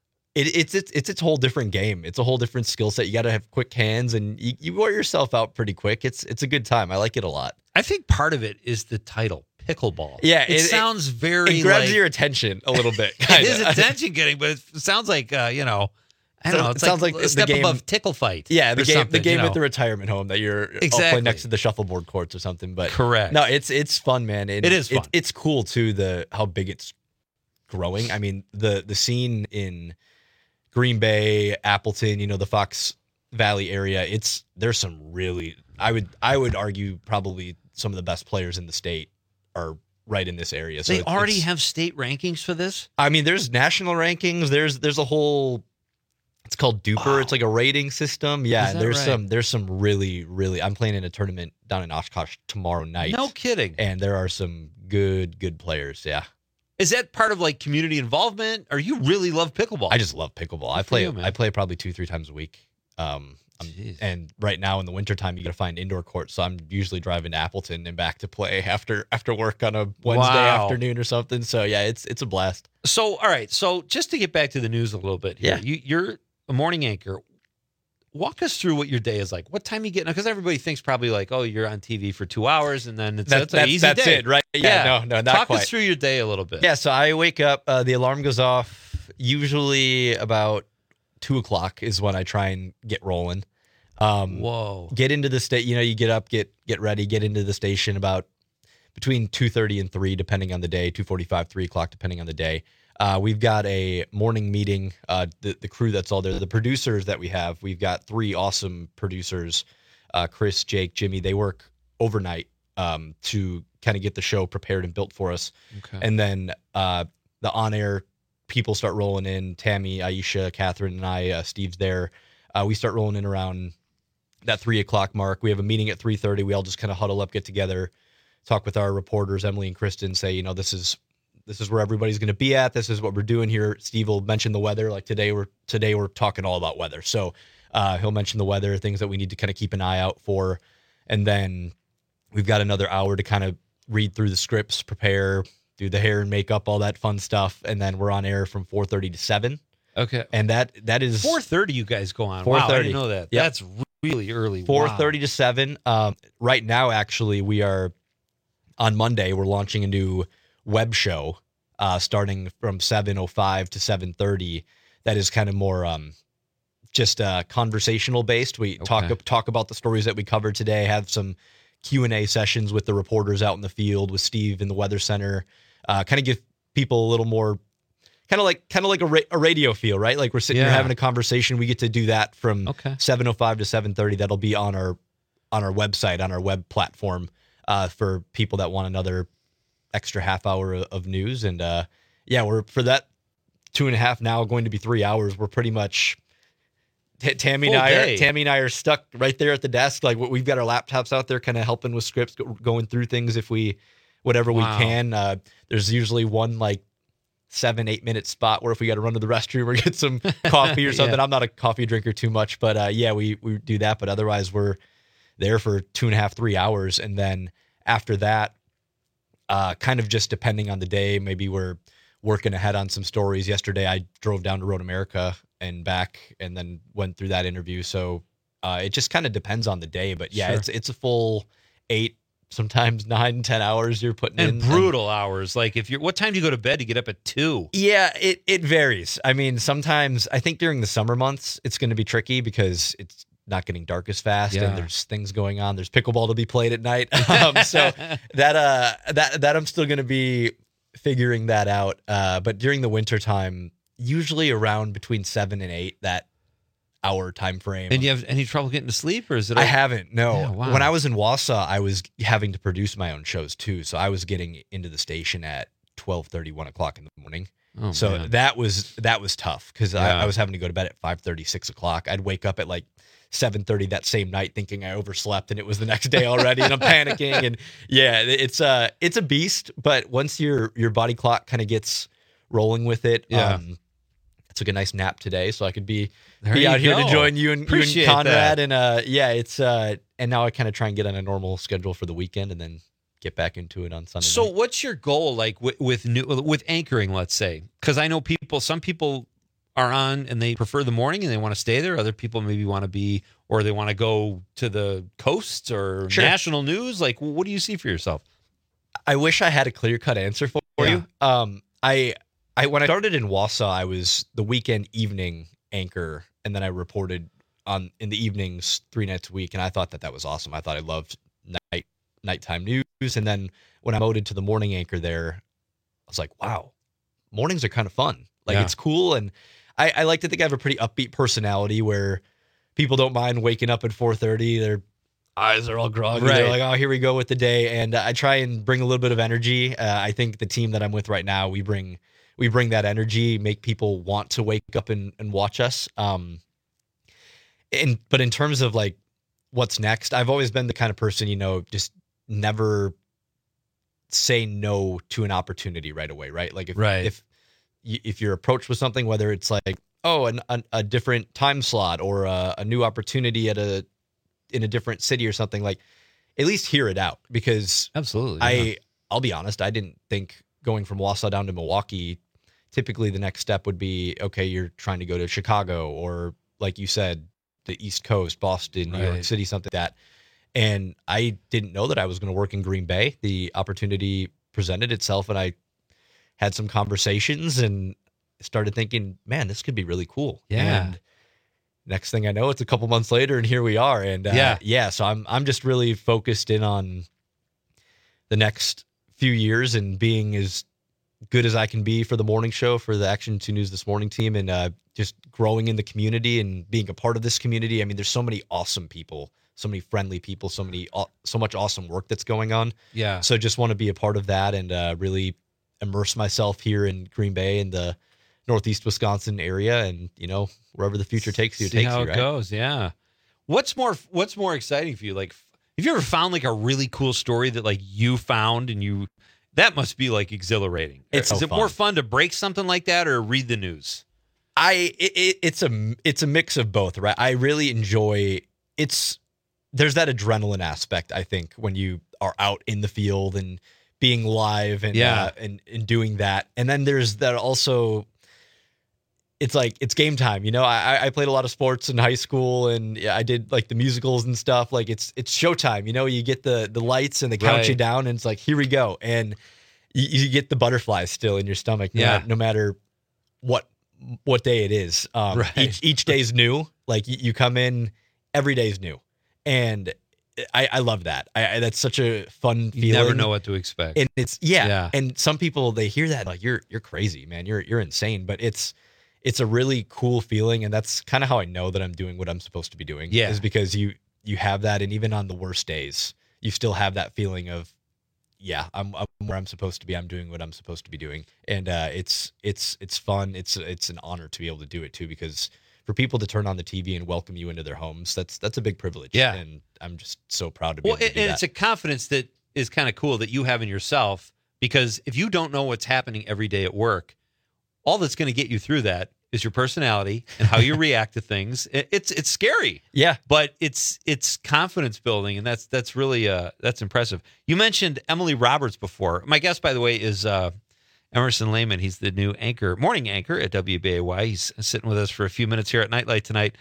its whole different game. It's a whole different skill set. You got to have quick hands, and you wear yourself out pretty quick. It's a good time. I like it a lot. I think part of it is the title. Pickleball. Yeah, it sounds very. It grabs your attention a little bit. It is attention getting, but it sounds like I don't know. It sounds like a step above tickle fight. Yeah, the game at the retirement home that you're playing next to the shuffleboard courts or something. But correct. No, it's fun, man. It is fun. It's cool too. How big it's growing. I mean, the scene in Green Bay, Appleton, the Fox Valley area. There's some really. I would argue probably some of the best players in the state are right in this area. So they already have state rankings for this? I mean, there's national rankings. There's a whole, it's called Duper. Wow. It's like a rating system. Yeah. There's some really, really, I'm playing in a tournament down in Oshkosh tomorrow night. No kidding. And there are some good players. Yeah. Is that part of like community involvement, or you really love pickleball? I just love pickleball. I play probably 2-3 times a week. And right now in the wintertime, you got to find indoor courts. So I'm usually driving to Appleton and back to play after work on a Wednesday afternoon or something. So yeah, it's a blast. So, all right. So just to get back to the news a little bit here, you're a morning anchor. Walk us through what your day is like. What time you get? Because everybody thinks probably like, oh, you're on TV for 2 hours and then that's an easy day. That's it, right? Yeah, no, not Talk quite. us through your day a little bit. Yeah, so I wake up, the alarm goes off, usually about 2:00 is when I try and get rolling. Get into the state, you get up, get ready, get into the station about between 2:30 and 3, depending on the day, 2:45, 3:00, depending on the day. We've got a morning meeting, the crew that's all there, the producers that we have, we've got 3 awesome producers, Chris, Jake, Jimmy. They work overnight to kind of get the show prepared and built for us. Okay. And then the on-air people start rolling in, Tammy, Aisha, Catherine, and I, Steve's there. We start rolling in around that 3 o'clock mark. We have a meeting at 3:30. We all just kind of huddle up, get together, talk with our reporters, Emily and Kristen, say, this is where everybody's going to be at. This is what we're doing here. Steve will mention the weather. Like today we're talking all about weather. So he'll mention the weather, things that we need to kind of keep an eye out for. And then we've got another hour to kind of read through the scripts, prepare, do the hair and makeup, all that fun stuff. And then we're on air from 4:30 to 7. Okay. And that is 4:30 you guys go on. 4:30. Wow, I didn't know that. Yep. That's really early. 4:30 to 7. Right now, actually, we are on Monday. We're launching a new web show starting from 7:05 to 7:30. That is kind of more just conversational based. We talk about the stories that we covered today. Have some Q&A sessions with the reporters out in the field with Steve in the Weather Center. Kind of give people a little more. Kind of like a radio feel, right? Like we're sitting here having a conversation. We get to do that from 7:05 to 7:30. That'll be on our website, on our web platform, for people that want another extra half hour of news. And we're for that 2.5 now going to be 3 hours. We're pretty much Tammy and I are stuck right there at the desk. Like we've got our laptops out there, kind of helping with scripts, going through things whatever we can. There's usually one 7-8 minute spot where if we got to run to the restroom or get some coffee or something. I'm not a coffee drinker too much, but we do that. But otherwise we're there for 2.5, 3 hours. And then after that, kind of just depending on the day, maybe we're working ahead on some stories. Yesterday, I drove down to Road America and back and then went through that interview. So it just kind of depends on the day, but it's a full 8, sometimes 9, 10 hours you're putting in. And brutal hours. Like what time do you go to bed? You get up at 2? Yeah, it varies. I mean, sometimes I think during the summer months, it's going to be tricky because it's not getting dark as fast and there's things going on. There's pickleball to be played at night. So that I'm still going to be figuring that out. But during the winter time, usually around between 7 and 8, that hour time frame. And you have any trouble getting to sleep, or is it? I haven't. No. Yeah, wow. When I was in Wausau, I was having to produce my own shows too. So I was getting into the station at 12:30, 1 o'clock in the morning. Oh, so man. that was tough because I was having to go to bed at 5:30, 6 o'clock. I'd wake up at 7:30 that same night thinking I overslept and it was the next day already and I'm panicking. And it's a beast, but once your body clock kind of gets rolling with it, I took a nice nap today so I could be out here to join you and Conrad. That. And and now I kind of try and get on a normal schedule for the weekend and then get back into it on Sunday. So night. what's your goal with anchoring, let's say? Because I know some people are on and they prefer the morning and they want to stay there. Other people maybe want to be, or they want to go to the coasts or national news. Like, what do you see for yourself? I wish I had a clear-cut answer for you. When I started in Wausau, I was the weekend evening anchor, and then I reported in the evenings 3 nights a week, and I thought that was awesome. I thought I loved nighttime news, and then when I promoted to the morning anchor there, I was like, wow, mornings are kind of fun. It's cool, and I like to think I have a pretty upbeat personality where people don't mind waking up at 4:30. Their eyes are all groggy. Right. They're like, oh, here we go with the day, and I try and bring a little bit of energy. I think the team that I'm with right now, we bring that energy, make people want to wake up and watch us. But in terms of what's next, I've always been the kind of person, just never say no to an opportunity right away, right? If you're approached with something, whether it's a different time slot or a new opportunity in a different city or something, at least hear it out, because absolutely, I'll be honest, I didn't think going from Wausau down to Milwaukee, typically the next step would be, okay, you're trying to go to Chicago or, like you said, the East Coast, Boston, New York City, something like that. And I didn't know that I was going to work in Green Bay. The opportunity presented itself, and I had some conversations and started thinking, man, this could be really cool. Yeah. And next thing I know, it's a couple months later and here we are. And so I'm just really focused in on the next few years and being as good as I can be for the morning show, for the Action 2 News This Morning team, and just growing in the community and being a part of this community. I mean, there's so many awesome people, so many friendly people, so much awesome work that's going on. Yeah. So just want to be a part of that and really immerse myself here in Green Bay and the Northeast Wisconsin area, and wherever the future takes you, it takes how you. It right? goes, yeah. What's more exciting for you? Like, have you ever found like a really cool story that like you found and that must be like exhilarating? It's Is so it more fun to break something like that or read the news? It's a mix of both, right? I really enjoy there's that adrenaline aspect, I think, when you are out in the field and being live and and doing that. And then there's that also, it's like, it's game time. I played a lot of sports in high school, and I did like the musicals and stuff. Like it's showtime, you get the lights and they count you down, and it's like, here we go. And you get the butterflies still in your stomach, no matter what day it is. Each day's new. Like you come in, every day's new. And I love that. That's such a fun feeling. You never know what to expect. And it's and some people, they hear that like, you're crazy, man. You're insane. But it's a really cool feeling, and that's kind of how I know that I'm doing what I'm supposed to be doing. Yeah. Is because you have that, and even on the worst days, you still have that feeling of, I'm where I'm supposed to be. I'm doing what I'm supposed to be doing. And it's fun. It's an honor to be able to do it too, because for people to turn on the TV and welcome you into their homes, that's a big privilege. Yeah. And I'm just so proud to be able to do that. It's a confidence that is kind of cool that you have in yourself, because if you don't know what's happening every day at work, all that's going to get you through that is your personality and how you react to things. It's scary. Yeah. But it's confidence building, and that's really that's impressive. You mentioned Emily Roberts before. My guest, by the way, is Emerson Lehman. He's the new morning anchor at WBAY. He's sitting with us for a few minutes here at Nightlight tonight.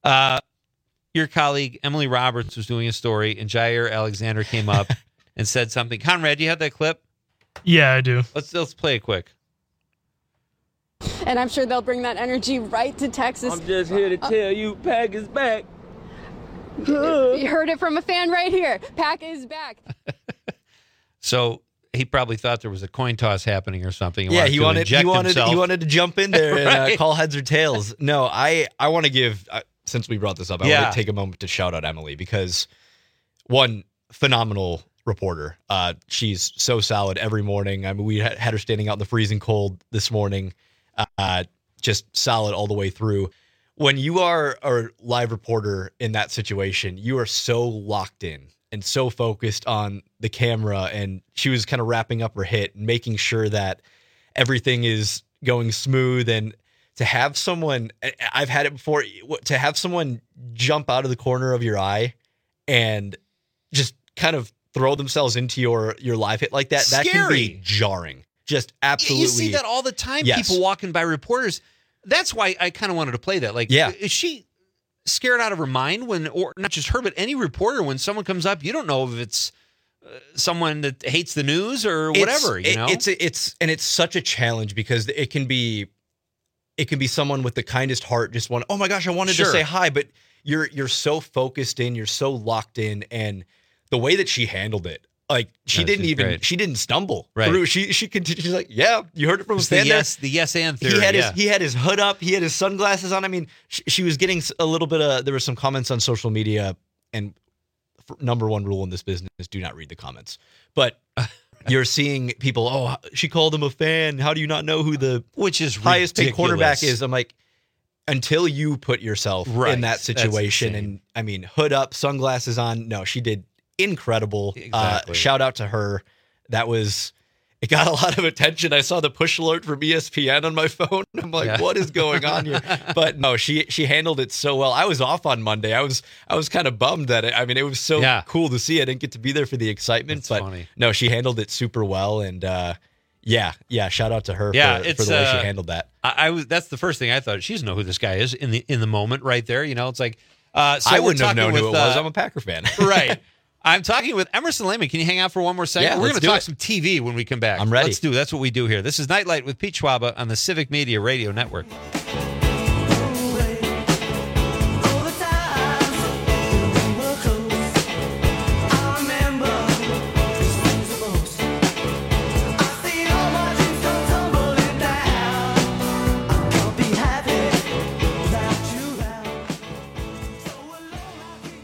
Your colleague, Emily Roberts, was doing a story, and Jair Alexander came up and said something. Conrad, do you have that clip? Yeah, I do. Let's play it quick. And I'm sure they'll bring that energy right to Texas. I'm just here to tell you, Pack is back. You heard it from a fan right here. Pack is back. So he probably thought there was a coin toss happening or something. Yeah, he wanted to jump in there and Right. call heads or tails. No, I want to give, since we brought this up, I want to take a moment to shout out Emily, because one, phenomenal reporter. She's so solid every morning. I mean, we had her standing out in the freezing cold this morning. Just solid all the way through. When you are a live reporter in that situation, you are so locked in and so focused on the camera, and she was kind of wrapping up her hit and making sure that everything is going smooth. And to have someone, I've had it before, to have someone jump out of the corner of your eye and just kind of throw themselves into your live hit like that, that can be jarring. Just absolutely. You see that all the time. Yes. People walking by reporters. That's why I kind of wanted to play that. Like, is she scared out of her mind or not just her, but any reporter, when someone comes up, you don't know if it's someone that hates the news or whatever, It's such a challenge, because it can be someone with the kindest heart, just one, oh my gosh, I wanted to say hi, but you're so focused in, you're so locked in, and the way that she handled it, like she didn't stumble. Right. She continued. She's like, yeah, you heard it from a fan. The yes and theory. He had his hood up. He had his sunglasses on. I mean, she was getting a little bit of, there were some comments on social media, and number one rule in this business is do not read the comments. But you're seeing people, oh, she called him a fan. How do you not know who the highest paid quarterback is? I'm like, until you put yourself in that situation, and I mean, hood up, sunglasses on. No, she did incredible. Exactly. Shout out to her. It got a lot of attention. I saw the push alert from ESPN on my phone. I'm like, what is going on here? But no, she handled it so well. I was off on Monday. I was kind of bummed that it was so cool to see. I didn't get to be there for the excitement. That's funny. No, she handled it super well, and shout out to her for the way she handled that. That's the first thing I thought. She doesn't know who this guy is in the moment right there. It's like I wouldn't have known who it was. I'm a Packer fan. Right. I'm talking with Emerson Lehman. Can you hang out for one more second? Yeah, we're going to talk it. some TV when we come back. I'm ready. Let's do it. That's what we do here. This is Nightlight with Pete Schwaba on the Civic Media Radio Network.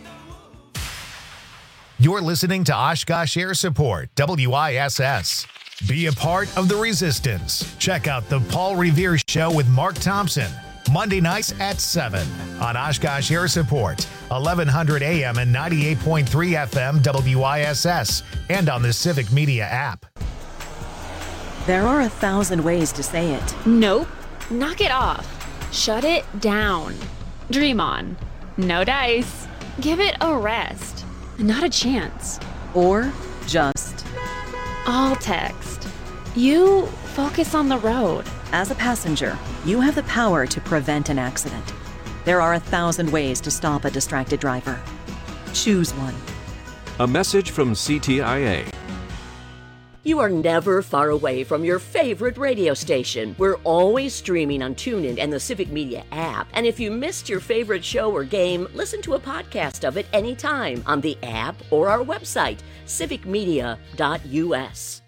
You're listening to Oshkosh Air Support, WISS. Be a part of the resistance. Check out The Paul Revere Show with Mark Thompson, Monday nights at 7 on Oshkosh Air Support, 1100 AM and 98.3 FM WISS, and on the Civic Media app. There are 1,000 ways to say it. Nope. Knock it off. Shut it down. Dream on. No dice. Give it a rest. Not a chance. Or just. All text. You focus on the road. As a passenger, you have the power to prevent an accident. There are 1,000 ways to stop a distracted driver. Choose one. A message from CTIA. You are never far away from your favorite radio station. We're always streaming on TuneIn and the Civic Media app. And if you missed your favorite show or game, listen to a podcast of it anytime on the app or our website, civicmedia.us.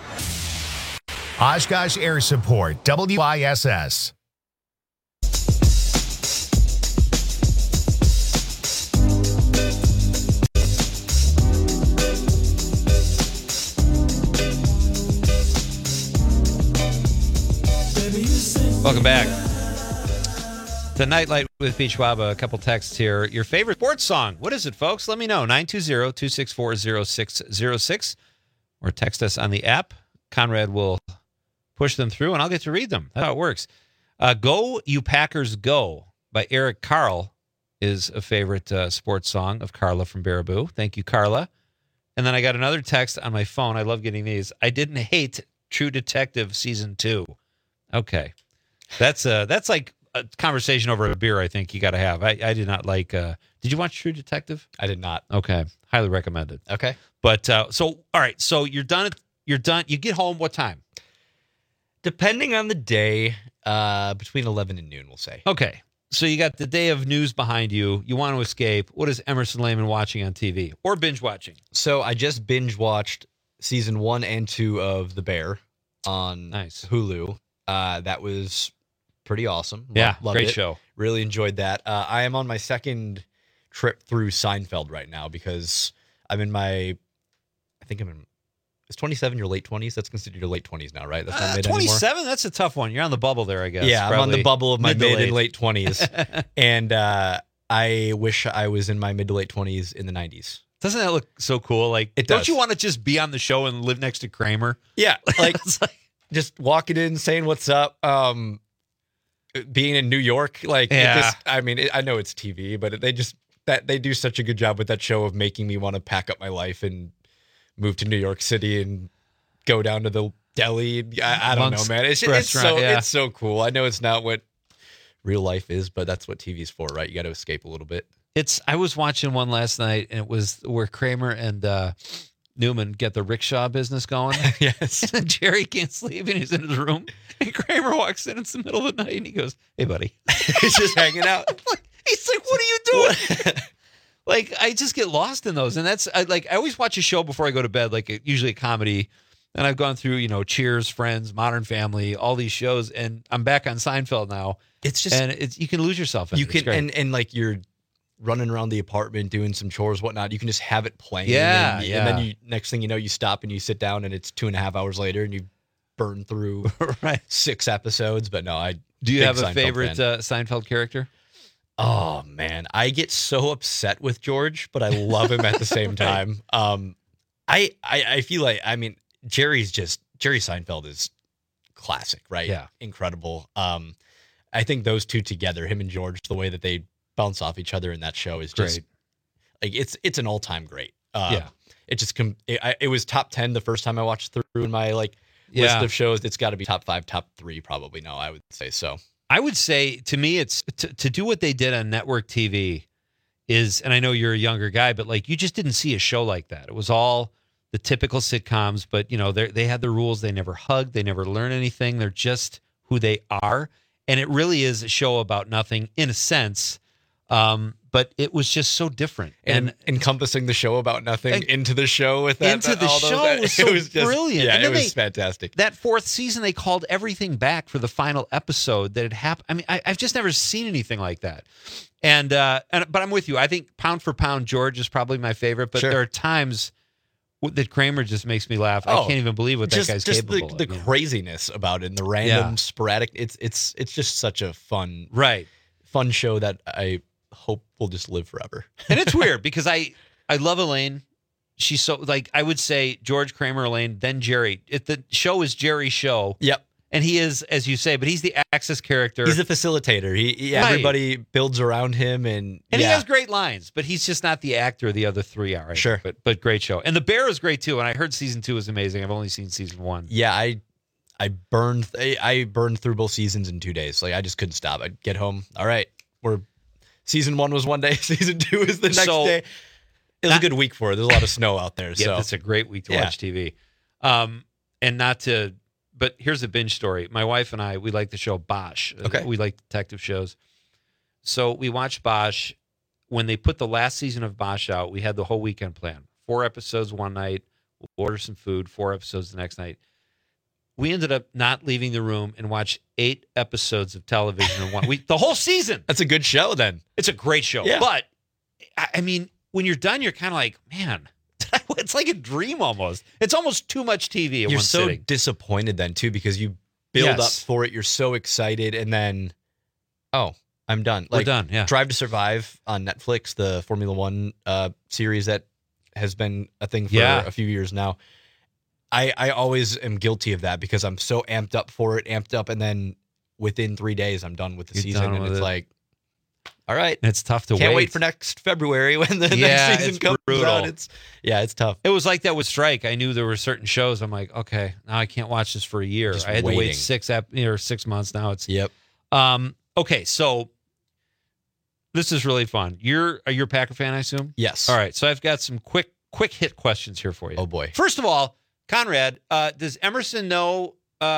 Oshkosh Air Support, WISS. Welcome back to Nightlight with Beach Waba. A couple texts here. Your favorite sports song. What is it, folks? Let me know. 920-264-0606. Or text us on the app. Conrad will push them through, and I'll get to read them. That's how it works. Go, You Packers Go by Eric Carl is a favorite sports song of Carla from Baraboo. Thank you, Carla. And then I got another text on my phone. I love getting these. I didn't hate True Detective Season 2. Okay. That's like a conversation over a beer, I think you got to have. I did not like... did you watch True Detective? I did not. Okay. Highly recommended. Okay. But, all right. So you're done. You get home what time? Depending on the day, between 11 and noon, we'll say. Okay. So you got the day of news behind you. You want to escape. What is Emerson Lehman watching on TV or binge watching? So I just binge watched season 1 and 2 of The Bear on Hulu. That was pretty awesome. Loved great it. show. Really enjoyed that. I am on my second trip through Seinfeld right now because I'm in my, is 27 your late 20s? That's considered your late 20s now, right? That's not mid 27? anymore. That's a tough one. You're on the bubble there, I guess. Yeah, I'm on the bubble of my mid and late. late 20s. And I wish I was in my mid to late 20s in the 90s. Doesn't that look so cool? Like, it don't does. you want to just be on the show and live next to Kramer? Yeah, like just walking in, saying what's up, being in New York, I know it's TV, but they do such a good job with that show of making me want to pack up my life and move to New York City and go down to the deli. I don't know, man. It's so cool. I know it's not what real life is, but that's what TV's for, right? You got to escape a little bit. I was watching one last night, and it was where Kramer and Newman get the rickshaw business going. Yes. And Jerry can't sleep, and he's in his room, and Kramer walks in. It's the middle of the night, and he goes, "Hey, buddy." He's just hanging out. He's like, "What are you doing?" Like, I just get lost in those. And I always watch a show before I go to bed, usually a comedy. And I've gone through, Cheers, Friends, Modern Family, all these shows. And I'm back on Seinfeld now. It's just, and you can lose yourself in it. You can, and you're running around the apartment doing some chores, whatnot. You can just have it playing. Yeah. And then next thing you know, you stop and you sit down and it's 2.5 hours later and you burn through 6 episodes. But no, do you have a favorite Seinfeld character? Oh man, I get so upset with George, but I love him at the same time. I feel like, Jerry Seinfeld is classic, right? Yeah. Incredible. I think those two together, him and George, the way that they bounce off each other in that show is just great. It's an all-time great. It just it was top 10 the first time I watched through in my list of shows. It's got to be top 5, top 3 probably. No, I would say so. I would say, to me, it's to do what they did on network TV is, and I know you're a younger guy, but you just didn't see a show like that. It was all the typical sitcoms, but they had the rules. They never hug. They never learn anything. They're just who they are. And it really is a show about nothing in a sense. But it was just so different. And encompassing the show about nothing into the show with that. Into the show was so brilliant. Yeah, and it was fantastic. That 4th season, they called everything back for the final episode that had happened. I've just never seen anything like that. But I'm with you. I think pound for pound, George is probably my favorite. But there are times that Kramer just makes me laugh. I can't even believe what that guy's capable of. The craziness about it and the random sporadic. It's just such a fun show that I hope will just live forever. And it's weird because I love Elaine. She's so like I would say George, Kramer, Elaine, then Jerry. The show is Jerry's show. Yep. And he is, as you say, but he's the access character. He's a facilitator. He everybody builds around him, and he has great lines, but he's just not the actor the other three are. Sure, but great show. And The Bear is great too. And I heard season 2 is amazing. I've only seen season 1. Yeah, I burned through both seasons in 2 days. Like I just couldn't stop. I'd get home. All right, season 1 was one day. Season 2 is the next day. It was a good week for it. There's a lot of snow out there. Yeah, it's a great week to watch TV. But here's a binge story. My wife and I, we like the show Bosch. Okay. We like detective shows. So we watched Bosch. When they put the last season of Bosch out, we had the whole weekend planned. 4 episodes one night. We'll order some food. 4 episodes the next night. We ended up not leaving the room and watched 8 episodes of television in 1 week. The whole season. That's a good show then. It's a great show. Yeah. But, I mean, when you're done, you're kind of like, man, it's like a dream almost. It's almost too much TV. You're so disappointed then too because you build up for it. You're so excited, and then, I'm done. We're done. Yeah. Drive to Survive on Netflix, the Formula One series that has been a thing for a few years now. I always am guilty of that because I'm so amped up, and then within 3 days I'm done with the season, and it's like, all right, it's tough to Can't wait for next February when the next season comes out. It's tough. It was like that with Strike. I knew there were certain shows. I'm like, okay, now I can't watch this for a year. I had to wait 6 months. Now it's okay, so this is really fun. Are you a Packer fan, I assume? Yes. All right, so I've got some quick hit questions here for you. Oh boy. First of all, Conrad, does Emerson know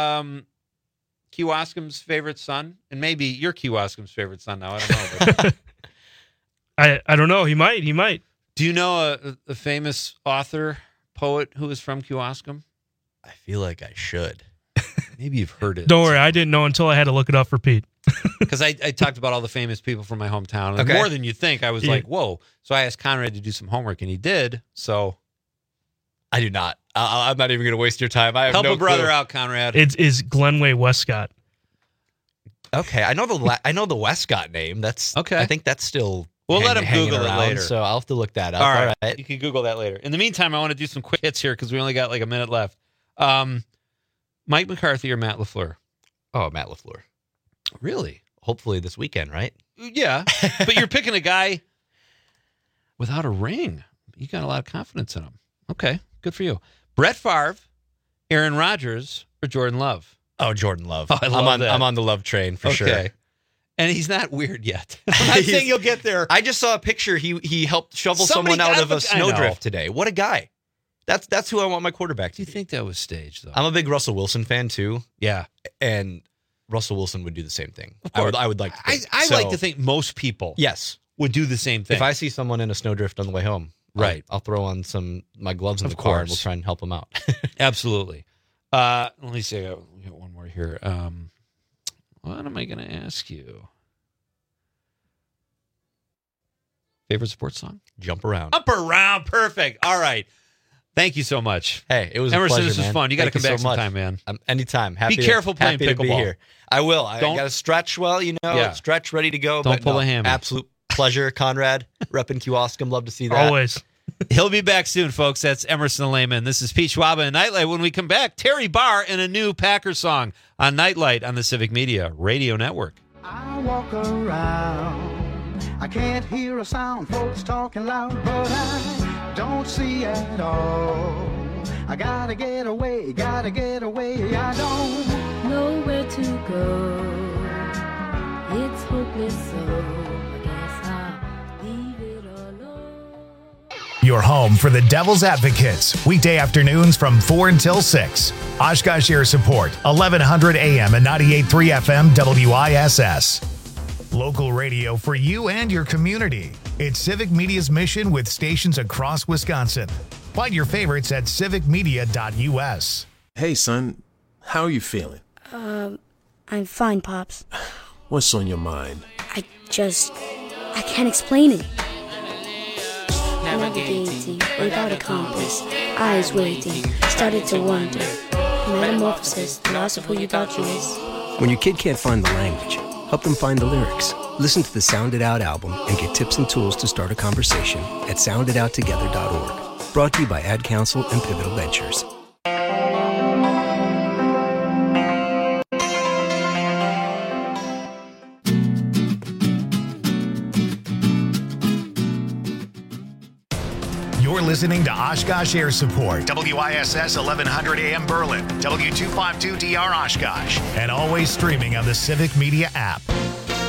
Kewaskum's favorite son? And maybe you're Kewaskum's favorite son now. I don't know. But I don't know. He might. Do you know a famous author, poet who is from Kewaskum? I feel like I should. Maybe you've heard it. Don't worry. I didn't know until I had to look it up for Pete. Because I talked about all the famous people from my hometown. And more than you think. I was like, whoa. So I asked Conrad to do some homework, and he did. So I do not. I'm not even going to waste your time. I have Help no a brother clue. out, Conrad. It is Glenway Westcott. Okay, I know the Westcott name. That's okay. I think that's still. We'll let him Google around, it later. So I'll have to look that up. All right. You can Google that later. In the meantime, I want to do some quick hits here because we only got like a minute left. Mike McCarthy or Matt LaFleur? Oh, Matt LaFleur. Really? Hopefully this weekend, right? Yeah, but you're picking a guy without a ring. You got a lot of confidence in him. Okay, good for you. Brett Favre, Aaron Rodgers, or Jordan Love? Oh, Jordan Love. Oh, I love that. I'm on the Love train for sure. And he's not weird yet. I'm not saying you'll get there. I just saw a picture. He helped shovel someone out of a snowdrift today. What a guy. That's who I want my quarterback to be. Do you think that was staged, though? I'm a big Russell Wilson fan, too. Yeah. And Russell Wilson would do the same thing. Of course. I would like to think. I like to think most people would do the same thing. If I see someone in a snowdrift on the way home, I'll throw on my gloves in the car and we'll try and help them out. Absolutely. Let me see. I got one more here. What am I going to ask you? Favorite sports song? Jump Around. Up Around. Perfect. All right. Thank you so much. Hey, it was Emerson, a pleasure, this was man. fun. You got to come back so much. sometime, man. Anytime. Be careful playing happy pickleball. To be here. I will. I got to stretch well, stretch ready to go. Don't pull a hammy. Absolute pleasure, Conrad. Repping Kewaskum. Love to see that. Always. He'll be back soon, folks. That's Emerson Lehman. This is Pete Schwab and Nightlight. When we come back, Terry Barr and a new Packers song on Nightlight on the Civic Media Radio Network. I walk around. I can't hear a sound, folks talking loud, but I don't see at all. I gotta get away, I don't know where to go. It's hopeless, so I guess I'll leave it alone. Your home for the Devil's Advocates, weekday afternoons from 4 until 6. Oshkosh Air Support, 1100 AM and 98.3 FM WISS. Local radio for you and your community. It's Civic Media's mission with stations across Wisconsin. Find your favorites at civicmedia.us. Hey, son. How are you feeling? I'm fine, Pops. What's on your mind? I can't explain it. navigating without a compass. Eyes waiting, started to wonder. Metamorphosis, the loss of who you thought you was. When your kid can't find the language, help them find the lyrics. Listen to the Sound It Out album and get tips and tools to start a conversation at sounditouttogether.org. Brought to you by Ad Council and Pivotal Ventures. You're listening to Oshkosh Air Support, WISS 1100 AM Berlin, W252DR Oshkosh, and always streaming on the Civic Media app.